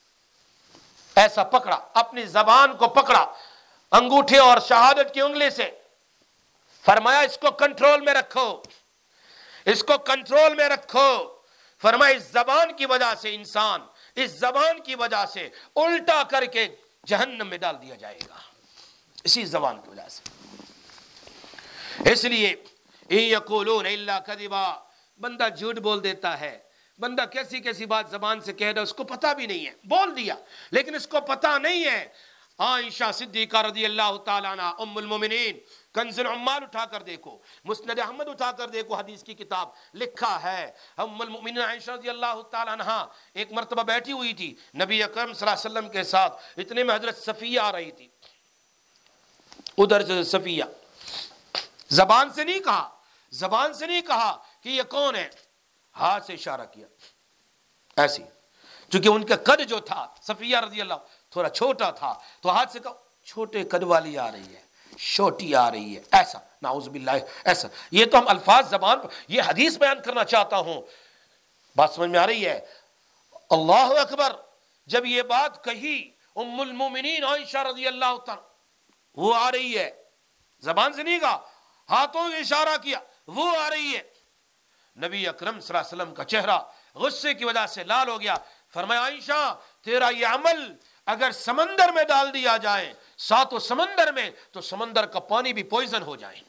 Speaker 1: ایسا پکڑا، اپنی زبان کو پکڑا انگوٹھے اور شہادت کی انگلی سے، فرمایا اس کو کنٹرول میں رکھو، اس کو کنٹرول میں رکھو۔ فرمایا اس زبان کی وجہ سے انسان اس زبان کی وجہ سے الٹا کر کے جہنم میں ڈال دیا جائے گا، اسی زبان کی وجہ سے۔ اس لیے اِن یقولون الا کذبا، بندہ جھوٹ بول دیتا ہے، بندہ کیسی کیسی بات زبان سے کہہ رہا ہے، اس کو پتہ بھی نہیں ہے، بول دیا لیکن اس کو پتہ نہیں ہے۔ عائشہ صدیقہ رضی اللہ تعالیٰ عنہ ام المومنین، کنز العمال اٹھا کر دیکھو، مسند احمد اٹھا کر دیکھو، حدیث کی کتاب لکھا ہے ام المؤمنین عائشہ رضی اللہ تعالیٰ عنہ ایک مرتبہ بیٹھی ہوئی تھی نبی اکرم صلی اللہ علیہ وسلم کے ساتھ، اتنے میں حضرت صفیہ آ رہی تھی، ادھر سے صفیہ، زبان سے نہیں کہا زبان سے نہیں کہا کہ یہ کون ہے، ہاتھ سے اشارہ کیا ایسی، چونکہ ان کا قد جو تھا صفیہ رضی اللہ تھوڑا چھوٹا تھا، تو ہاتھ سے کہا چھوٹے قد والی آ رہی ہے، چھوٹی آ رہی ہے، ایسا نعوذ باللہ، ایسا۔ یہ تو ہم الفاظ زبان پر، یہ حدیث بیان کرنا چاہتا ہوں، بات سمجھ میں آ رہی ہے؟ اللہ اکبر۔ جب یہ بات کہی ام المومنین عائشہ رضی اللہ تعالی، وہ آ رہی ہے، زبان سے نہیں کہا، ہاتھوں سے اشارہ کیا، وہ آ رہی ہے۔ نبی اکرم صلی اللہ علیہ وسلم کا چہرہ غصے کی وجہ سے لال ہو گیا، فرمایا عائشہ تیرا یہ عمل اگر سمندر میں ڈال دیا جائے، ساتوں سمندر میں، تو سمندر کا پانی بھی پوائزن ہو جائے۔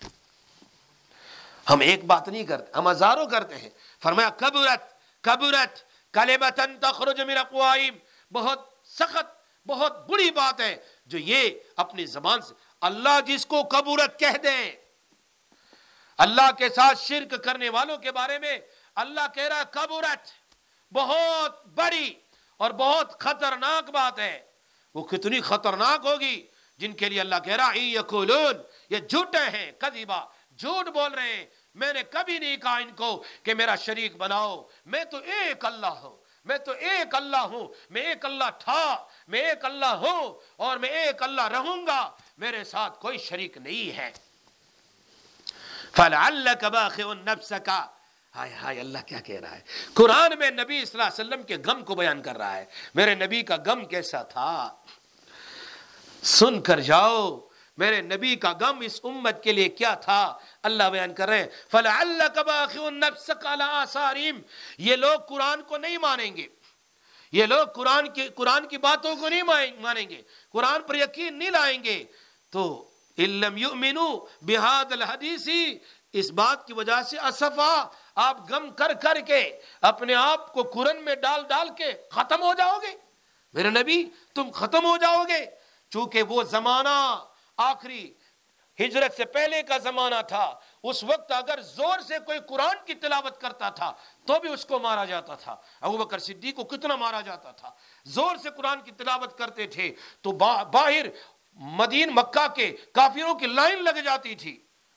Speaker 1: ہم ایک بات نہیں کرتے، ہم ہزاروں کرتے ہیں۔ فرمایا کبرت کبرت کلمۃ تخرج من افواہہم، بہت سخت بہت بری بات ہے جو یہ اپنی زبان سے، اللہ جس کو کبرت کہہ دے، اللہ کے ساتھ شرک کرنے والوں کے بارے میں اللہ کہہ رہا ہے کبرت، بہت بڑی اور بہت خطرناک بات ہے۔ وہ کتنی خطرناک ہوگی جن کے لیے اللہ کہہ رہا ہے یقولون، یہ جھوٹے ہیں، کذبا، جھوٹ بول رہے ہیں، میں نے کبھی نہیں کہا ان کو کہ میرا شریک بناؤ، میں تو ایک اللہ ہوں، میں تو ایک اللہ ہوں، میں ایک اللہ تھا، میں ایک اللہ ہوں اور میں ایک اللہ رہوں گا، میرے ساتھ کوئی شریک نہیں ہے۔ فَلَعَلَّكَ بَاخِعٌ نَفْسَكَ، ہائے ہائے اللہ کیا کہہ رہا ہے، قرآن میں نبی صلی اللہ علیہ وسلم کے غم کو بیان کر رہا ہے۔ میرے نبی کا غم کیسا تھا، سن کر جاؤ، میرے نبی کا غم اس امت کے لیے کیا تھا، اللہ بیان کر رہے ہیں فَلَعَلَّكَ بَاخِعٌ نَفْسَكَ عَلَىٰ آثَارِهِمْ۔ یہ لوگ قرآن کو نہیں مانیں گے، یہ لوگ قرآن کی قرآن کی باتوں کو نہیں مانیں گے، قرآن پر یقین نہیں لائیں گے، تو إِن لَمْ يُؤْمِنُوا بِهَذَا الْحَدِيثِ، اس بات کی وجہ سے اسفا، آپ غم کر کر کے اپنے آپ کو قرآن میں ڈال ڈال کے ختم ہو جاؤ گے۔ میرے نبی تم ختم ہو جاؤ گے. چونکہ وہ زمانہ آخری ہجرت سے پہلے کا زمانہ تھا. اس وقت اگر زور سے کوئی قرآن کی تلاوت کرتا تھا تو بھی اس کو مارا جاتا تھا. ابوبکر صدیق کو کتنا مارا جاتا تھا. زور سے قرآن کی تلاوت کرتے تھے تو باہر مدین مکہ کے کافروں کی لائن لگ جاتی تھی.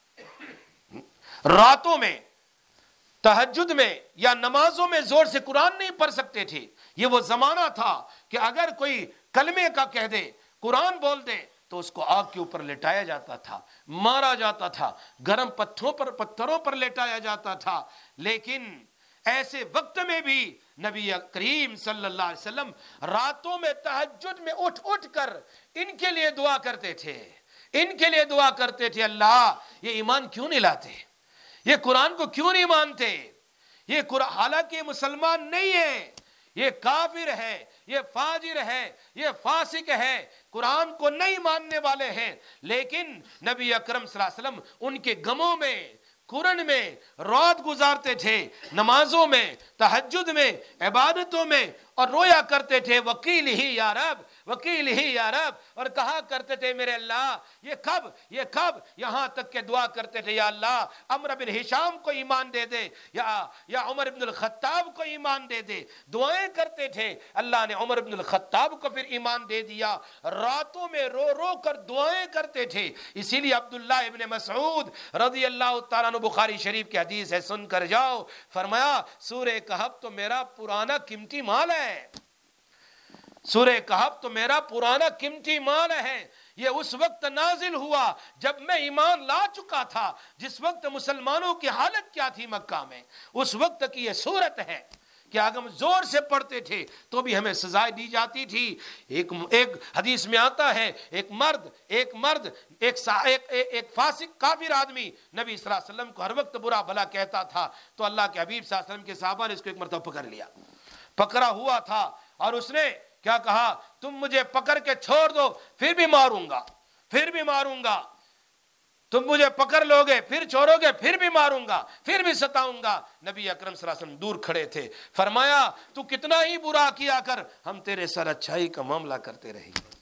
Speaker 1: راتوں میں تہجد میں یا نمازوں میں زور سے قرآن نہیں پڑھ سکتے تھے. یہ وہ زمانہ تھا کہ اگر کوئی کلمے کا کہہ دے, قرآن بول دے, تو اس کو آگ کے اوپر لٹایا جاتا تھا, مارا جاتا تھا, گرم پتھروں پر پتھروں پر لٹایا جاتا تھا. لیکن ایسے وقت میں بھی نبی کریم صلی اللہ علیہ وسلم راتوں میں تہجد میں اٹھ اٹھ کر ان کے لیے دعا کرتے تھے, ان کے لیے دعا کرتے تھے, اللہ یہ ایمان کیوں نہیں لاتے, یہ قرآن کو کیوں نہیں مانتے, یہ قرآن حالانکہ یہ مسلمان نہیں ہے, یہ کافر ہے, یہ فاجر ہے, یہ فاسق ہے, قرآن کو نہیں ماننے والے ہیں. لیکن نبی اکرم صلی اللہ علیہ وسلم ان کے غموں میں, قرآن میں رات گزارتے تھے, نمازوں میں, تہجد میں, عبادتوں میں, اور رویا کرتے تھے وکیل ہی یا رب, وکیل ہی یا رب, اور کہا کرتے تھے میرے اللہ یہ کب یہ کب یہاں تک کہ دعا کرتے تھے یا اللہ عمرو بن ہشام کو ایمان دے دے, یا یا عمر بن الخطاب کو ایمان دے دے. دعائیں کرتے تھے, اللہ نے عمر بن الخطاب کو پھر ایمان دے دیا. راتوں میں رو رو کر دعائیں کرتے تھے. اسی لیے عبداللہ ابن مسعود رضی اللہ تعالیٰ عنہ, بخاری شریف کی حدیث ہے, سن کر جاؤ, فرمایا سورہ کہف تو میرا پرانا قیمتی مال ہے, سورہ کہف تو میرا پرانا قیمتی مال ہے. یہ اس وقت نازل ہوا جب میں ایمان لا چکا تھا, جس وقت مسلمانوں کی حالت کیا تھی مکہ میں, اس وقت کی یہ صورت ہے کہ اگر ہم زور سے پڑھتے تھے تو بھی ہمیں سزائے دی جاتی تھی. ایک ایک حدیث میں آتا ہے, ایک مرد ایک مرد ایک ایک, ایک فاسق کافر آدمی نبی صلی اللہ علیہ وسلم کو ہر وقت برا بھلا کہتا تھا, تو اللہ کے حبیب صلی اللہ علیہ وسلم کے صحابہ نے اس کو ایک مرتبہ پکڑ لیا, پکڑا ہوا تھا, اور اس نے کیا کہا, تم مجھے پکڑ کے چھوڑ دو پھر بھی ماروں گا, پھر بھی ماروں گا, تم مجھے پکڑ لو گے پھر چھوڑو گے پھر بھی ماروں گا, پھر بھی ستاؤں گا. نبی اکرم صلی اللہ علیہ وسلم دور کھڑے تھے, فرمایا تو کتنا ہی برا کیا کر, ہم تیرے سر اچھائی کا معاملہ کرتے رہیں گے.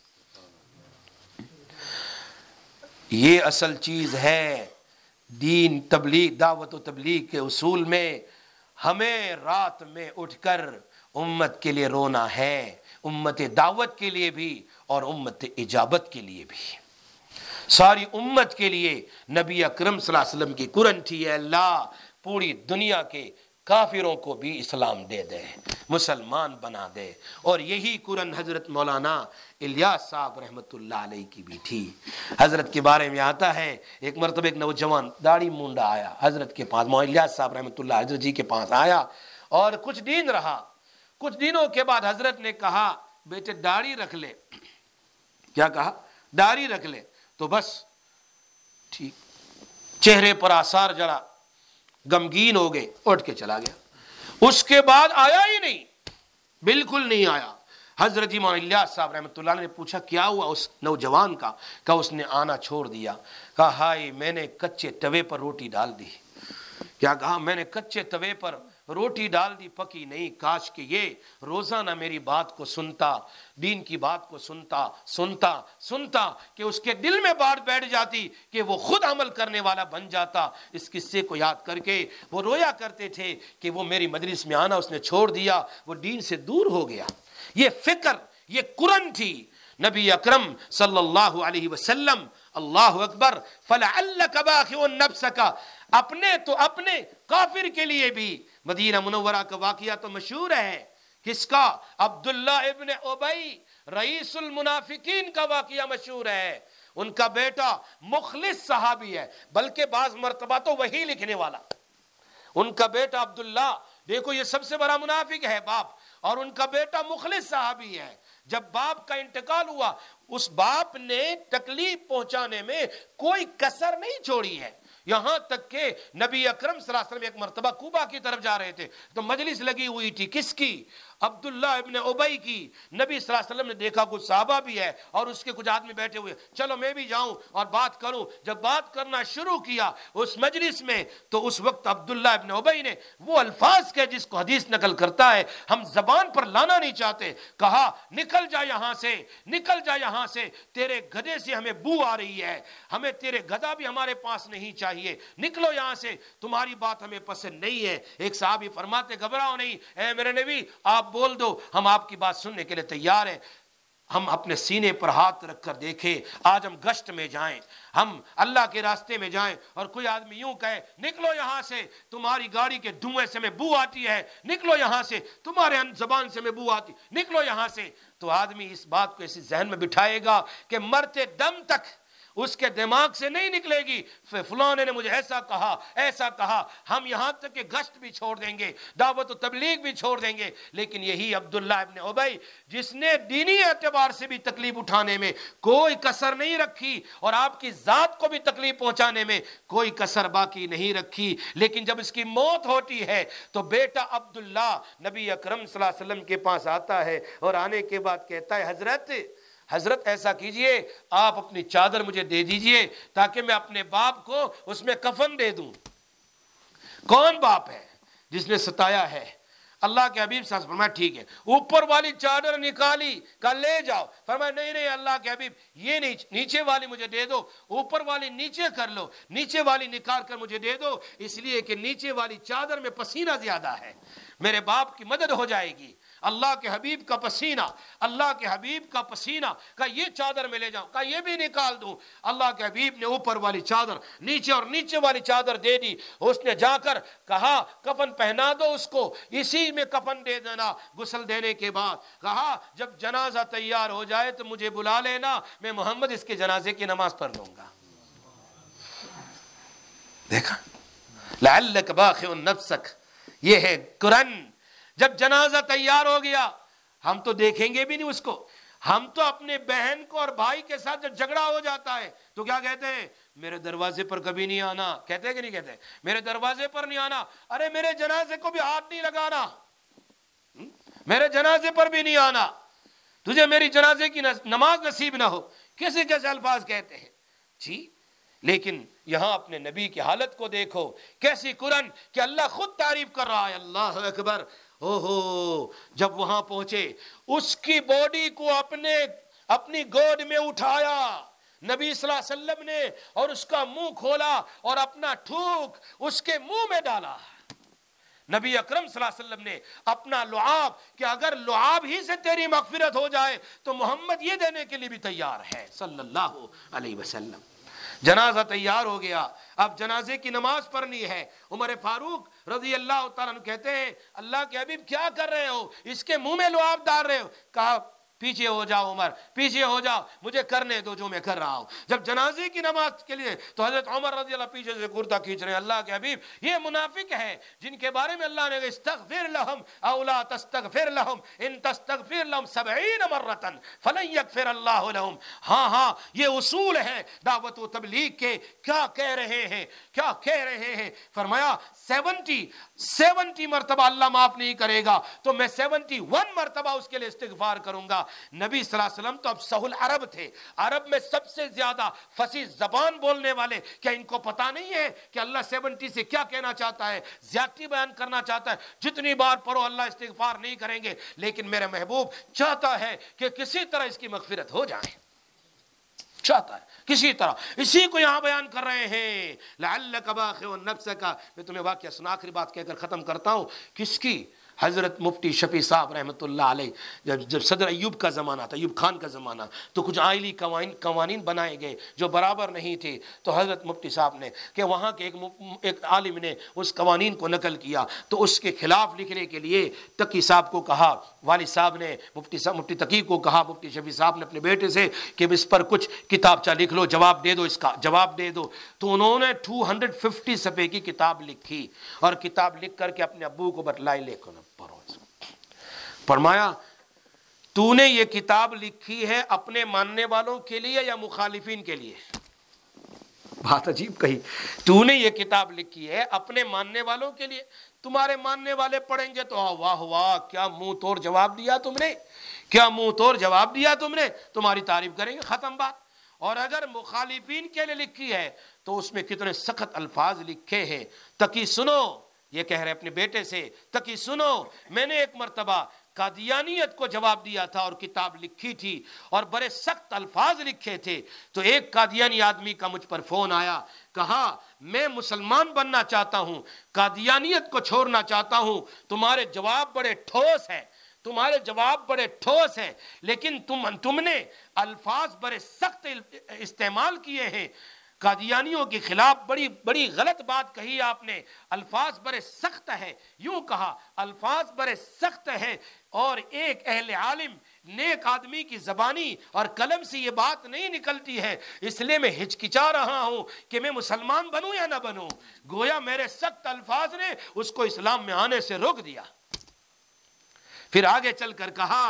Speaker 1: یہ اصل چیز ہے دین, تبلیغ, دعوت و تبلیغ کے اصول میں. ہمیں رات میں اٹھ کر امت کے لیے رونا ہے, امت دعوت کے لیے بھی اور امت اجابت کے لیے بھی. ساری امت کے لیے نبی اکرم صلی اللہ علیہ وسلم کی قرآن تھی, اے اللہ پوری دنیا کے کافروں کو بھی اسلام دے دے, مسلمان بنا دے. اور یہی قرآن حضرت مولانا الیاس صاحب رحمۃ اللہ علیہ کی بھی تھی. حضرت کے بارے میں آتا ہے, ایک مرتبہ ایک نوجوان داڑھی مونڈا آیا حضرت کے پاس, مولانا الیاس صاحب رحمۃ اللہ حضرت جی کے پاس آیا, اور کچھ دن رہا. کچھ دنوں کے بعد حضرت نے کہا بیٹے داڑھی رکھ لے. کیا کہا, داڑھی رکھ لے. تو بس ٹھیک, چہرے پر آثار جڑا غمگین ہو گئے, اٹھ کے چلا گیا. اس کے بعد آیا ہی نہیں, بالکل نہیں آیا. حضرت مولانا الیاس صاحب رحمۃ اللہ علیہ نے پوچھا کیا ہوا اس نوجوان کا, کہا اس نے آنا چھوڑ دیا. کہا ہائے میں نے کچے توے پر روٹی ڈال دی. کیا کہا, میں نے کچے توے پر روٹی ڈال دی, پکی نہیں. کاش کہ یہ روزانہ میری بات کو سنتا, دین کی بات کو سنتا سنتا سنتا کہ اس کے دل میں بات بیٹھ جاتی کہ وہ خود عمل کرنے والا بن جاتا. اس قصے کو یاد کر کے وہ رویا کرتے تھے کہ وہ میری مجلس میں آنا اس نے چھوڑ دیا, وہ دین سے دور ہو گیا. یہ فکر, یہ قرآن تھی نبی اکرم صلی اللہ علیہ وسلم. اللہ اکبر. فلعلک باخع نفسک, اپنے تو اپنے, کافر کے لیے بھی. مدینہ منورہ کا واقعہ تو مشہور ہے, کس کا, عبداللہ ابن ابی رئیس المنافقین کا واقعہ مشہور ہے. ان کا بیٹا مخلص صحابی ہے, بلکہ بعض مرتبہ تو وہی لکھنے والا. ان کا بیٹا عبداللہ, دیکھو یہ سب سے بڑا منافق ہے باپ, اور ان کا بیٹا مخلص صحابی ہے. جب باپ کا انتقال ہوا, اس باپ نے تکلیف پہنچانے میں کوئی کسر نہیں چھوڑی ہے. یہاں تک کہ نبی اکرم صلی اللہ علیہ وسلم ایک مرتبہ کوبا کی طرف جا رہے تھے, تو مجلس لگی ہوئی تھی, کس کی, عبداللہ ابن ابی کی نبی صلی اللہ علیہ وسلم نے دیکھا کچھ صحابہ بھی ہے اور اس کے کچھ آدمی بیٹھے ہوئے، چلو میں بھی جاؤں اور بات کروں۔ جب بات کرنا شروع کیا اس مجلس میں تو اس وقت عبداللہ ابن ابی نے وہ الفاظ کے جس کو حدیث نقل کرتا ہے ہم زبان پر لانا نہیں چاہتے، کہا نکل جا یہاں سے، نکل جا یہاں سے، تیرے گدھے سے ہمیں بو آ رہی ہے، ہمیں تیرے گدھا بھی ہمارے پاس نہیں چاہیے، نکلو یہاں سے، تمہاری بات ہمیں پسند نہیں ہے۔ ایک صحابی فرماتے گھبراؤ نہیں، اے میرے نبی آپ بول دو، ہم آپ کی بات سننے کے لیے تیار ہیں۔ ہم اپنے سینے پر ہاتھ رکھ کر دیکھیں، آج ہم گشت میں جائیں، ہم اللہ کے راستے میں جائیں اور کوئی آدمی یوں کہے نکلو یہاں سے، تمہاری گاڑی کے دھوئیں سے میں بو آتی ہے، نکلو یہاں سے، تمہارے زبان سے میں بو آتی، نکلو یہاں سے، تو آدمی اس بات کو اسی ذہن میں بٹھائے گا کہ مرتے دم تک اس کے دماغ سے نہیں نکلے گی فلاں نے مجھے ایسا کہا ایسا کہا، ہم یہاں تک کہ گشت بھی چھوڑ دیں گے، دعوت و تبلیغ بھی چھوڑ دیں گے۔ لیکن یہی عبداللہ ابن ابی جس نے دینی اعتبار سے بھی تکلیف اٹھانے میں کوئی کسر نہیں رکھی اور آپ کی ذات کو بھی تکلیف پہنچانے میں کوئی کسر باقی نہیں رکھی، لیکن جب اس کی موت ہوتی ہے تو بیٹا عبداللہ نبی اکرم صلی اللہ علیہ وسلم کے پاس آتا ہے اور آنے کے بعد کہتا ہے حضرت حضرت ایسا کیجئے آپ اپنی چادر مجھے دے دیجئے تاکہ میں اپنے باپ کو اس میں کفن دے دوں۔ کون باپ ہے جس نے ستایا ہے؟ اللہ کے حبیب صلی اللہ علیہ وسلم فرمایا ٹھیک ہے، اوپر والی چادر نکالی، کہا لے جاؤ، فرمایا نہیں نہیں اللہ کے حبیب یہ نہیں، نیچے والی مجھے دے دو، اوپر والی نیچے کر لو، نیچے والی نکال کر مجھے دے دو، اس لیے کہ نیچے والی چادر میں پسینہ زیادہ ہے، میرے باپ کی مدد ہو جائے گی۔ اللہ کے حبیب کا پسینہ، اللہ کے حبیب کا پسینہ، کہا یہ چادر میں لے جاؤں، کہا یہ بھی نکال دوں۔ اللہ کے حبیب نے اوپر والی چادر نیچے اور نیچے والی چادر دے دی، اس نے جا کر کہا کفن پہنا دو اس کو، اسی میں کفن دے دینا۔ غسل دینے کے بعد کہا جب جنازہ تیار ہو جائے تو مجھے بلا لینا، میں محمد اس کے جنازے کی نماز پڑھ لوں گا۔ دیکھا لعلک باخع نفسک، یہ ہے قرآن۔ جب جنازہ تیار ہو گیا ہم تو دیکھیں گے بھی نہیں اس کو، ہم تو اپنے بہن کو اور بھائی کے ساتھ جب جھگڑا ہو جاتا ہے تو کیا کہتے ہیں؟ میرے دروازے پر کبھی نہیں آنا، کہتے ہیں کہ نہیں کہتے؟ میرے دروازے پر نہیں آنا، ارے میرے جنازے کو بھی ہاتھ نہیں لگانا، میرے جنازے پر بھی نہیں آنا، تجھے میری جنازے کی نماز نصیب نہ ہو، کیسے کیسے الفاظ کہتے ہیں جی۔ لیکن یہاں اپنے نبی کی حالت کو دیکھو، کیسی قرآن کہ اللہ خود تعریف کر رہا ہے، اللہ اکبر۔ او ہو جب وہاں پہنچے اس کی باڈی کو اپنے اپنی گود میں اٹھایا نبی صلی اللہ علیہ وسلم نے اور اس کا منہ کھولا اور اپنا تھوک اس کے منہ میں ڈالا۔ نبی اکرم صلی اللہ علیہ وسلم نے اپنا لعاب کہ اگر لعاب ہی سے تیری مغفرت ہو جائے تو محمد یہ دینے کے لیے بھی تیار ہے صلی اللہ علیہ وسلم۔ جنازہ تیار ہو گیا، اب جنازے کی نماز پڑھنی ہے۔ عمر فاروق رضی اللہ تعالیٰ عنہ کہتے ہیں اللہ کے حبیب کیا کر رہے ہو، اس کے منہ میں لعاب ڈال رہے ہو؟ کہا پیچھے ہو جاؤ عمر، پیچھے ہو جاؤ، مجھے کرنے دو جو میں کر رہا ہوں۔ جب جنازے کی نماز کے لیے تو حضرت عمر رضی اللہ پیچھے سے کرتا کھینچ رہے ہیں، اللہ کے حبیب یہ منافق ہے جن کے بارے میں اللہ نے کہا استغفر لهم او لا تستغفر لهم ان تستغفر لهم سبعین مرۃ فلن یغفر اللہ لهم۔ ہاں ہاں یہ اصول ہے دعوت و تبلیغ کے۔ کیا کہہ رہے ہیں، کیا کہہ رہے ہیں؟ فرمایا سیونٹی سیونٹی مرتبہ اللہ معاف نہیں کرے گا تو میں سیونٹی ون مرتبہ اس کے لیے استغفار کروں گا۔ نبی صلی اللہ علیہ وسلم تو اب سہل عرب تھے، عرب میں سب سے زیادہ فصیح زبان بولنے والے، کیا ان کو پتا نہیں ہے کہ اللہ سیونٹی سے کیا کہنا چاہتا ہے؟ زیادتی بیان کرنا چاہتا ہے، جتنی بار پڑھو اللہ استغفار نہیں کریں گے، لیکن میرے محبوب چاہتا ہے کہ کسی طرح اس کی مغفرت ہو جائے، چاہتا ہے کسی طرح۔ اسی کو یہاں بیان کر رہے ہیں لعلک باخع نفسک۔ میں تمہیں واقعہ سنا آخری بات کہہ کر ختم کرتا ہوں، کس کی؟ حضرت مفتی شفیع صاحب رحمۃ اللہ علیہ، جب جب صدر ایوب کا زمانہ تھا، ایوب خان کا زمانہ، تو کچھ آئلی قوانین قوانین بنائے گئے جو برابر نہیں تھے، تو حضرت مفتی صاحب نے کہ وہاں کے ایک ایک عالم نے اس قوانین کو نقل کیا تو اس کے خلاف لکھنے کے لیے تقی صاحب کو کہا، والد صاحب نے مفتی صاحب مفتی تقی کو کہا، مفتی شفیع صاحب نے اپنے بیٹے سے کہ اس پر کچھ کتابچہ لکھ لو، جواب دے دو، اس کا جواب دے دو۔ تو انہوں نے دو سو پچاس صفحے کی کتاب لکھی اور کتاب لکھ کر کے اپنے ابو کو بتلائی، لے کر پڑھو۔ فرمایا تو نے یہ کتاب لکھی ہے اپنے ماننے والوں کے لیے یا مخالفین کے لیے؟ بات عجیب کہی، تو نے یہ کتاب لکھی ہے اپنے ماننے والوں کے لیے، تمہارے ماننے والے پڑھیں گے تو واہ واہ کیا منہ توڑ جواب دیا تم نے، کیا منہ توڑ جواب دیا تم نے، تمہاری تعریف کریں گے، ختم بات۔ اور اگر مخالفین کے لیے لکھی ہے تو اس میں کتنے سخت الفاظ لکھے ہیں، تقی سنو، یہ کہہ رہے اپنے بیٹے سے، تقی سنو، میں نے ایک مرتبہ قادیانیت کو جواب دیا تھا اور کتاب لکھی تھی اور بڑے سخت الفاظ لکھے تھے، تو ایک قادیانی آدمی کا مجھ پر فون آیا، کہا میں مسلمان بننا چاہتا ہوں، قادیانیت کو چھوڑنا چاہتا ہوں، تمہارے جواب بڑے ٹھوس ہیں، تمہارے جواب بڑے ٹھوس ہیں، لیکن تم تم نے الفاظ بڑے سخت استعمال کیے ہیں، قادیانیوں کے خلاف بڑی بڑی غلط بات کہی آپ نے، الفاظ بڑے سخت ہیں، یوں کہا الفاظ بڑے سخت ہیں، اور ایک اہل عالم نیک آدمی کی زبانی اور قلم سے یہ بات نہیں نکلتی ہے، اس لیے میں ہچکچا رہا ہوں کہ میں مسلمان بنوں یا نہ بنوں۔ گویا میرے سخت الفاظ نے اس کو اسلام میں آنے سے روک دیا۔ پھر آگے چل کر کہا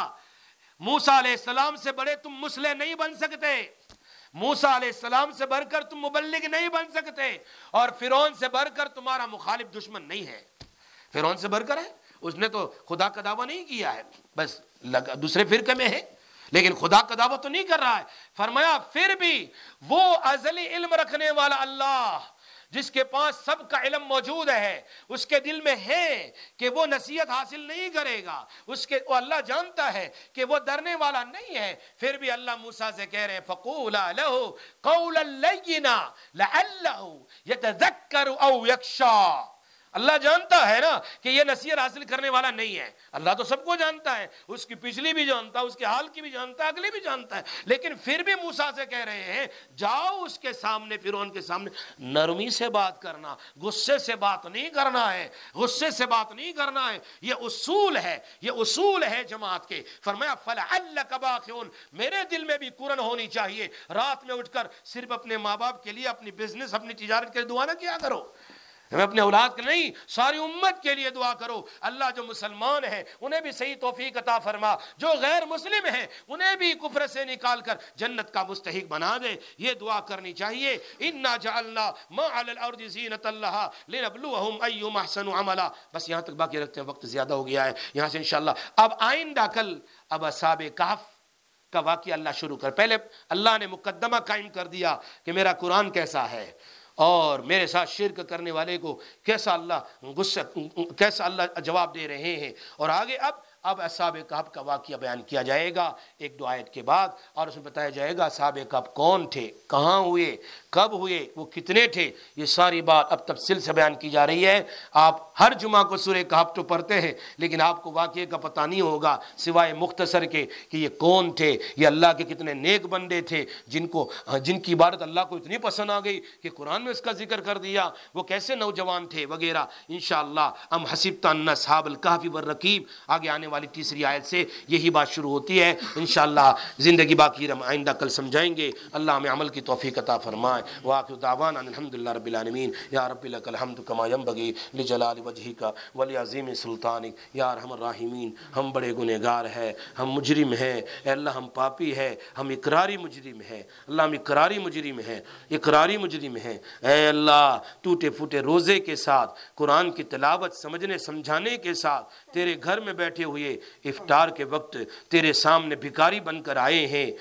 Speaker 1: موسیٰ علیہ السلام سے بڑے تم مصلح نہیں بن سکتے، موسیٰ علیہ السلام سے بڑھ کر تم مبلغ نہیں بن سکتے، اور فرعون سے بڑھ کر تمہارا مخالف دشمن نہیں ہے۔ فرعون سے بڑھ کر ہے، اس نے تو خدا کا دعویٰ نہیں کیا ہے، بس دوسرے فرقے میں ہے، لیکن خدا کا دعویٰ تو نہیں کر رہا ہے۔ فرمایا پھر بھی وہ ازلی علم رکھنے والا اللہ جس کے پاس سب کا علم موجود ہے، اس کے دل میں ہے کہ وہ نصیحت حاصل نہیں کرے گا، اس کے وہ اللہ جانتا ہے کہ وہ ڈرنے والا نہیں ہے، پھر بھی اللہ موسیٰ سے کہہ رہے ہیں فَقُولَا لَهُ قَوْلًا لَيِّنًا لَعَلَّهُ يَتَذَكَّرُ أَوْ يَخْشَىٰ۔ اللہ جانتا ہے نا کہ یہ نصیحت حاصل کرنے والا نہیں ہے، اللہ تو سب کو جانتا ہے، اس کی پچھلی بھی جانتا ہے، اس کے حال کی بھی جانتا ہے، اگلی بھی جانتا ہے، لیکن پھر بھی موسیٰ سے کہہ رہے ہیں جاؤ اس کے سامنے، فرعون کے سامنے نرمی سے بات کرنا، غصے سے بات نہیں کرنا ہے، غصے سے بات نہیں کرنا ہے، یہ اصول ہے، یہ اصول ہے جماعت کے۔ فرمایا فَلَعَلَّكَ بَاخِعٌ، میرے دل میں بھی قرن ہونی چاہیے، رات میں اٹھ کر صرف اپنے ماں باپ کے لیے، اپنی بزنس، اپنی تجارت کے لیے دعا نہ کیا کرو، ہمیں اپنے اولاد کے نہیں ساری امت کے لیے دعا کرو، اللہ جو مسلمان ہیں انہیں بھی صحیح توفیق عطا فرما، جو غیر مسلم ہیں انہیں بھی کفر سے نکال کر جنت کا مستحق بنا دے، یہ دعا کرنی چاہیے۔ اِنَّا جَعَلْنَا مَا عَلَى الْأَرْضِ زِينَةً لَهَا لِنَبْلُوَهُمْ أَيُّهُمْ أَحْسَنُ عَمَلًا۔ بس یہاں تک باقی رکھتے ہیں، وقت زیادہ ہو گیا ہے، یہاں سے انشاءاللہ اب آئندہ کل اب اصحاب کہف کا واقعہ اللہ شروع کر، پہلے اللہ نے مقدمہ قائم کر دیا کہ میرا قرآن کیسا ہے اور میرے ساتھ شرک کرنے والے کو کیسا اللہ غصہ کیسا اللہ جواب دے رہے ہیں، اور آگے اب اب اصحاب کہف کا واقعہ بیان کیا جائے گا ایک دو آیت کے بعد، اور اس میں بتایا جائے گا اصحاب کہف کون تھے، کہاں ہوئے، کب ہوئے، وہ کتنے تھے، یہ ساری بات اب تفصیل سے بیان کی جا رہی ہے۔ آپ ہر جمعہ کو سورہ کہف تو پڑھتے ہیں لیکن آپ کو واقعے کا پتہ نہیں ہوگا سوائے مختصر کے کہ یہ کون تھے، یہ اللہ کے کتنے نیک بندے تھے جن کو جن کی عبادت اللہ کو اتنی پسند آ گئی کہ قرآن میں اس کا ذکر کر دیا، وہ کیسے نوجوان تھے وغیرہ۔ انشاءاللہ ام حسبت ان اصحاب الکہف والرقیم، آگے آنے والی تیسری آیت سے یہی بات شروع ہوتی ہے، انشاءاللہ زندگی باقی ہم آئندہ کل سمجھائیں گے۔ اللہ ہمیں عمل کی توفیق عطا فرمائے، وآخر دعوانا الحمدللہ رب العالمین۔ یا رب لک الحمد کما ینبغی لجلال وجہک ولعظیم سلطانک۔ یا ارحم الراحمین، ہم بڑے گنہگار ہیں، ہم مجرم ہیں، اے اللہ ہم پاپی ہیں، ہم اقراری مجرم ہیں، اللہ ہم اقراری مجرم ہیں، اقراری مجرم ہیں، اے اللہ ٹوٹے پھوٹے روزے کے ساتھ، قرآن کی تلاوت سمجھنے سمجھانے کے ساتھ، تیرے گھر میں بیٹھے ہوئے افطار کے وقت تیرے سامنے بھکاری بن کر آئے ہیں،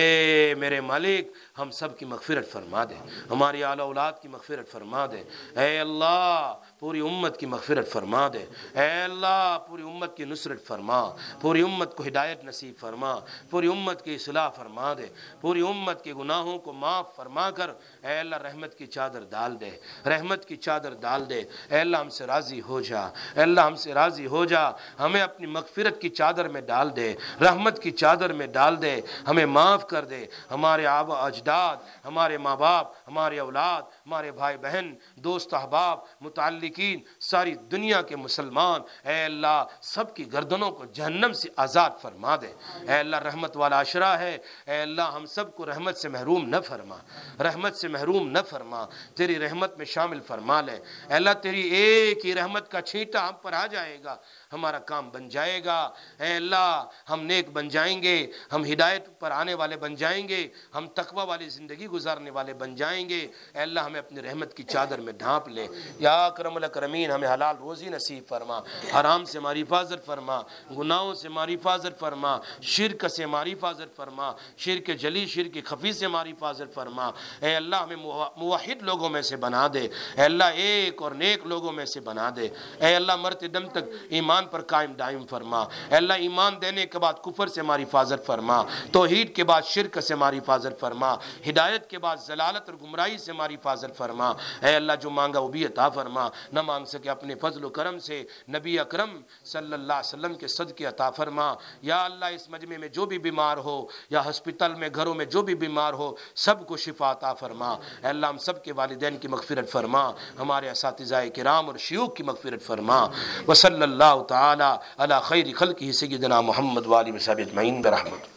Speaker 1: اے میرے مالک ہم سب کی مغفرت فرما دے، ہماری اعلی اولاد کی مغفرت فرما دے، اے اللہ پوری امت کی مغفرت فرما دے، اے اللہ پوری امت کی نصرت فرما، پوری امت کو ہدایت نصیب فرما، پوری امت کی اصلاح فرما دے، پوری امت کے گناہوں کو معاف فرما کر اے اللہ رحمت کی چادر ڈال دے، رحمت کی چادر ڈال دے، اے اللہ ہم سے راضی ہو جا، اے اللہ ہم سے راضی ہو جا، ہمیں اپنی مغفرت کی چادر میں ڈال دے، رحمت کی چادر میں ڈال دے، ہمیں معاف کر دے، ہمارے آبا اجداد، ہمارے ماں باپ، ہمارے اولاد، ہمارے بھائی بہن دوست احباب متعلقین ساری دنیا کے مسلمان اے اللہ سب کی گردنوں کو جہنم سے آزاد فرما دے۔ اے اللہ رحمت والا عشرہ ہے، اے اللہ ہم سب کو رحمت سے محروم نہ فرما، رحمت سے محروم نہ فرما، تیری رحمت میں شامل فرما لے۔ اے اللہ تیری ایک ہی رحمت کا چھینٹا ہم پر آ جائے گا، ہمارا کام بن جائے گا۔ اے اللہ ہم نیک بن جائیں گے، ہم ہدایت پر آنے والے بن جائیں گے، ہم تقوی والی زندگی گزارنے والے بن جائیں گے۔ اے اللہ ہمیں اپنی رحمت کی چادر میں ڈھانپ لے۔ یا اکرم الاکرمین ہمیں حلال روزی نصیب فرما، حرام سے ہماری حفاظت فرما، گناہوں سے ہماری حفاظت فرما، شرک سے ہماری حفاظت فرما، شرک جلی شرک خفی سے ہماری حفاظت فرما۔ اے اللہ ہمیں موحد لوگوں میں سے بنا دے، اے اللہ ایک اور نیک لوگوں میں سے بنا دے۔ اے اللہ مرتے دم تک ایمان پر قائم دائم فرما۔ اے اللہ ایمان دینے کے بعد کفر سے ہماری حفاظت فرما، توحید کے بعد شرک سے ہماری حفاظت فرما، ہدایت کے بعد ضلالت اور گمراہی سے ہماری حفاظت فرما۔ اے اللہ جو مانگا وہ بھی عطا فرما، نہ مانگ سکے اپنے فضل و کرم سے نبی اکرم صلی اللہ علیہ وسلم کے صدقے عطا فرما۔ یا اللہ اس مجمع میں جو بھی بیمار ہو یا ہسپتال میں گھروں میں جو بھی بیمار ہو سب کو شفا عطا فرما۔ اے اللہ ہم سب کے والدین کی مغفرت فرما، ہمارے اساتذہ کرام اور شیوخ کی مغفرت فرما۔ وصلی اللہ تعالی علی خیر خلقہ سیدنا محمد وآلہ وصحبہ اجمعین برحمتہ۔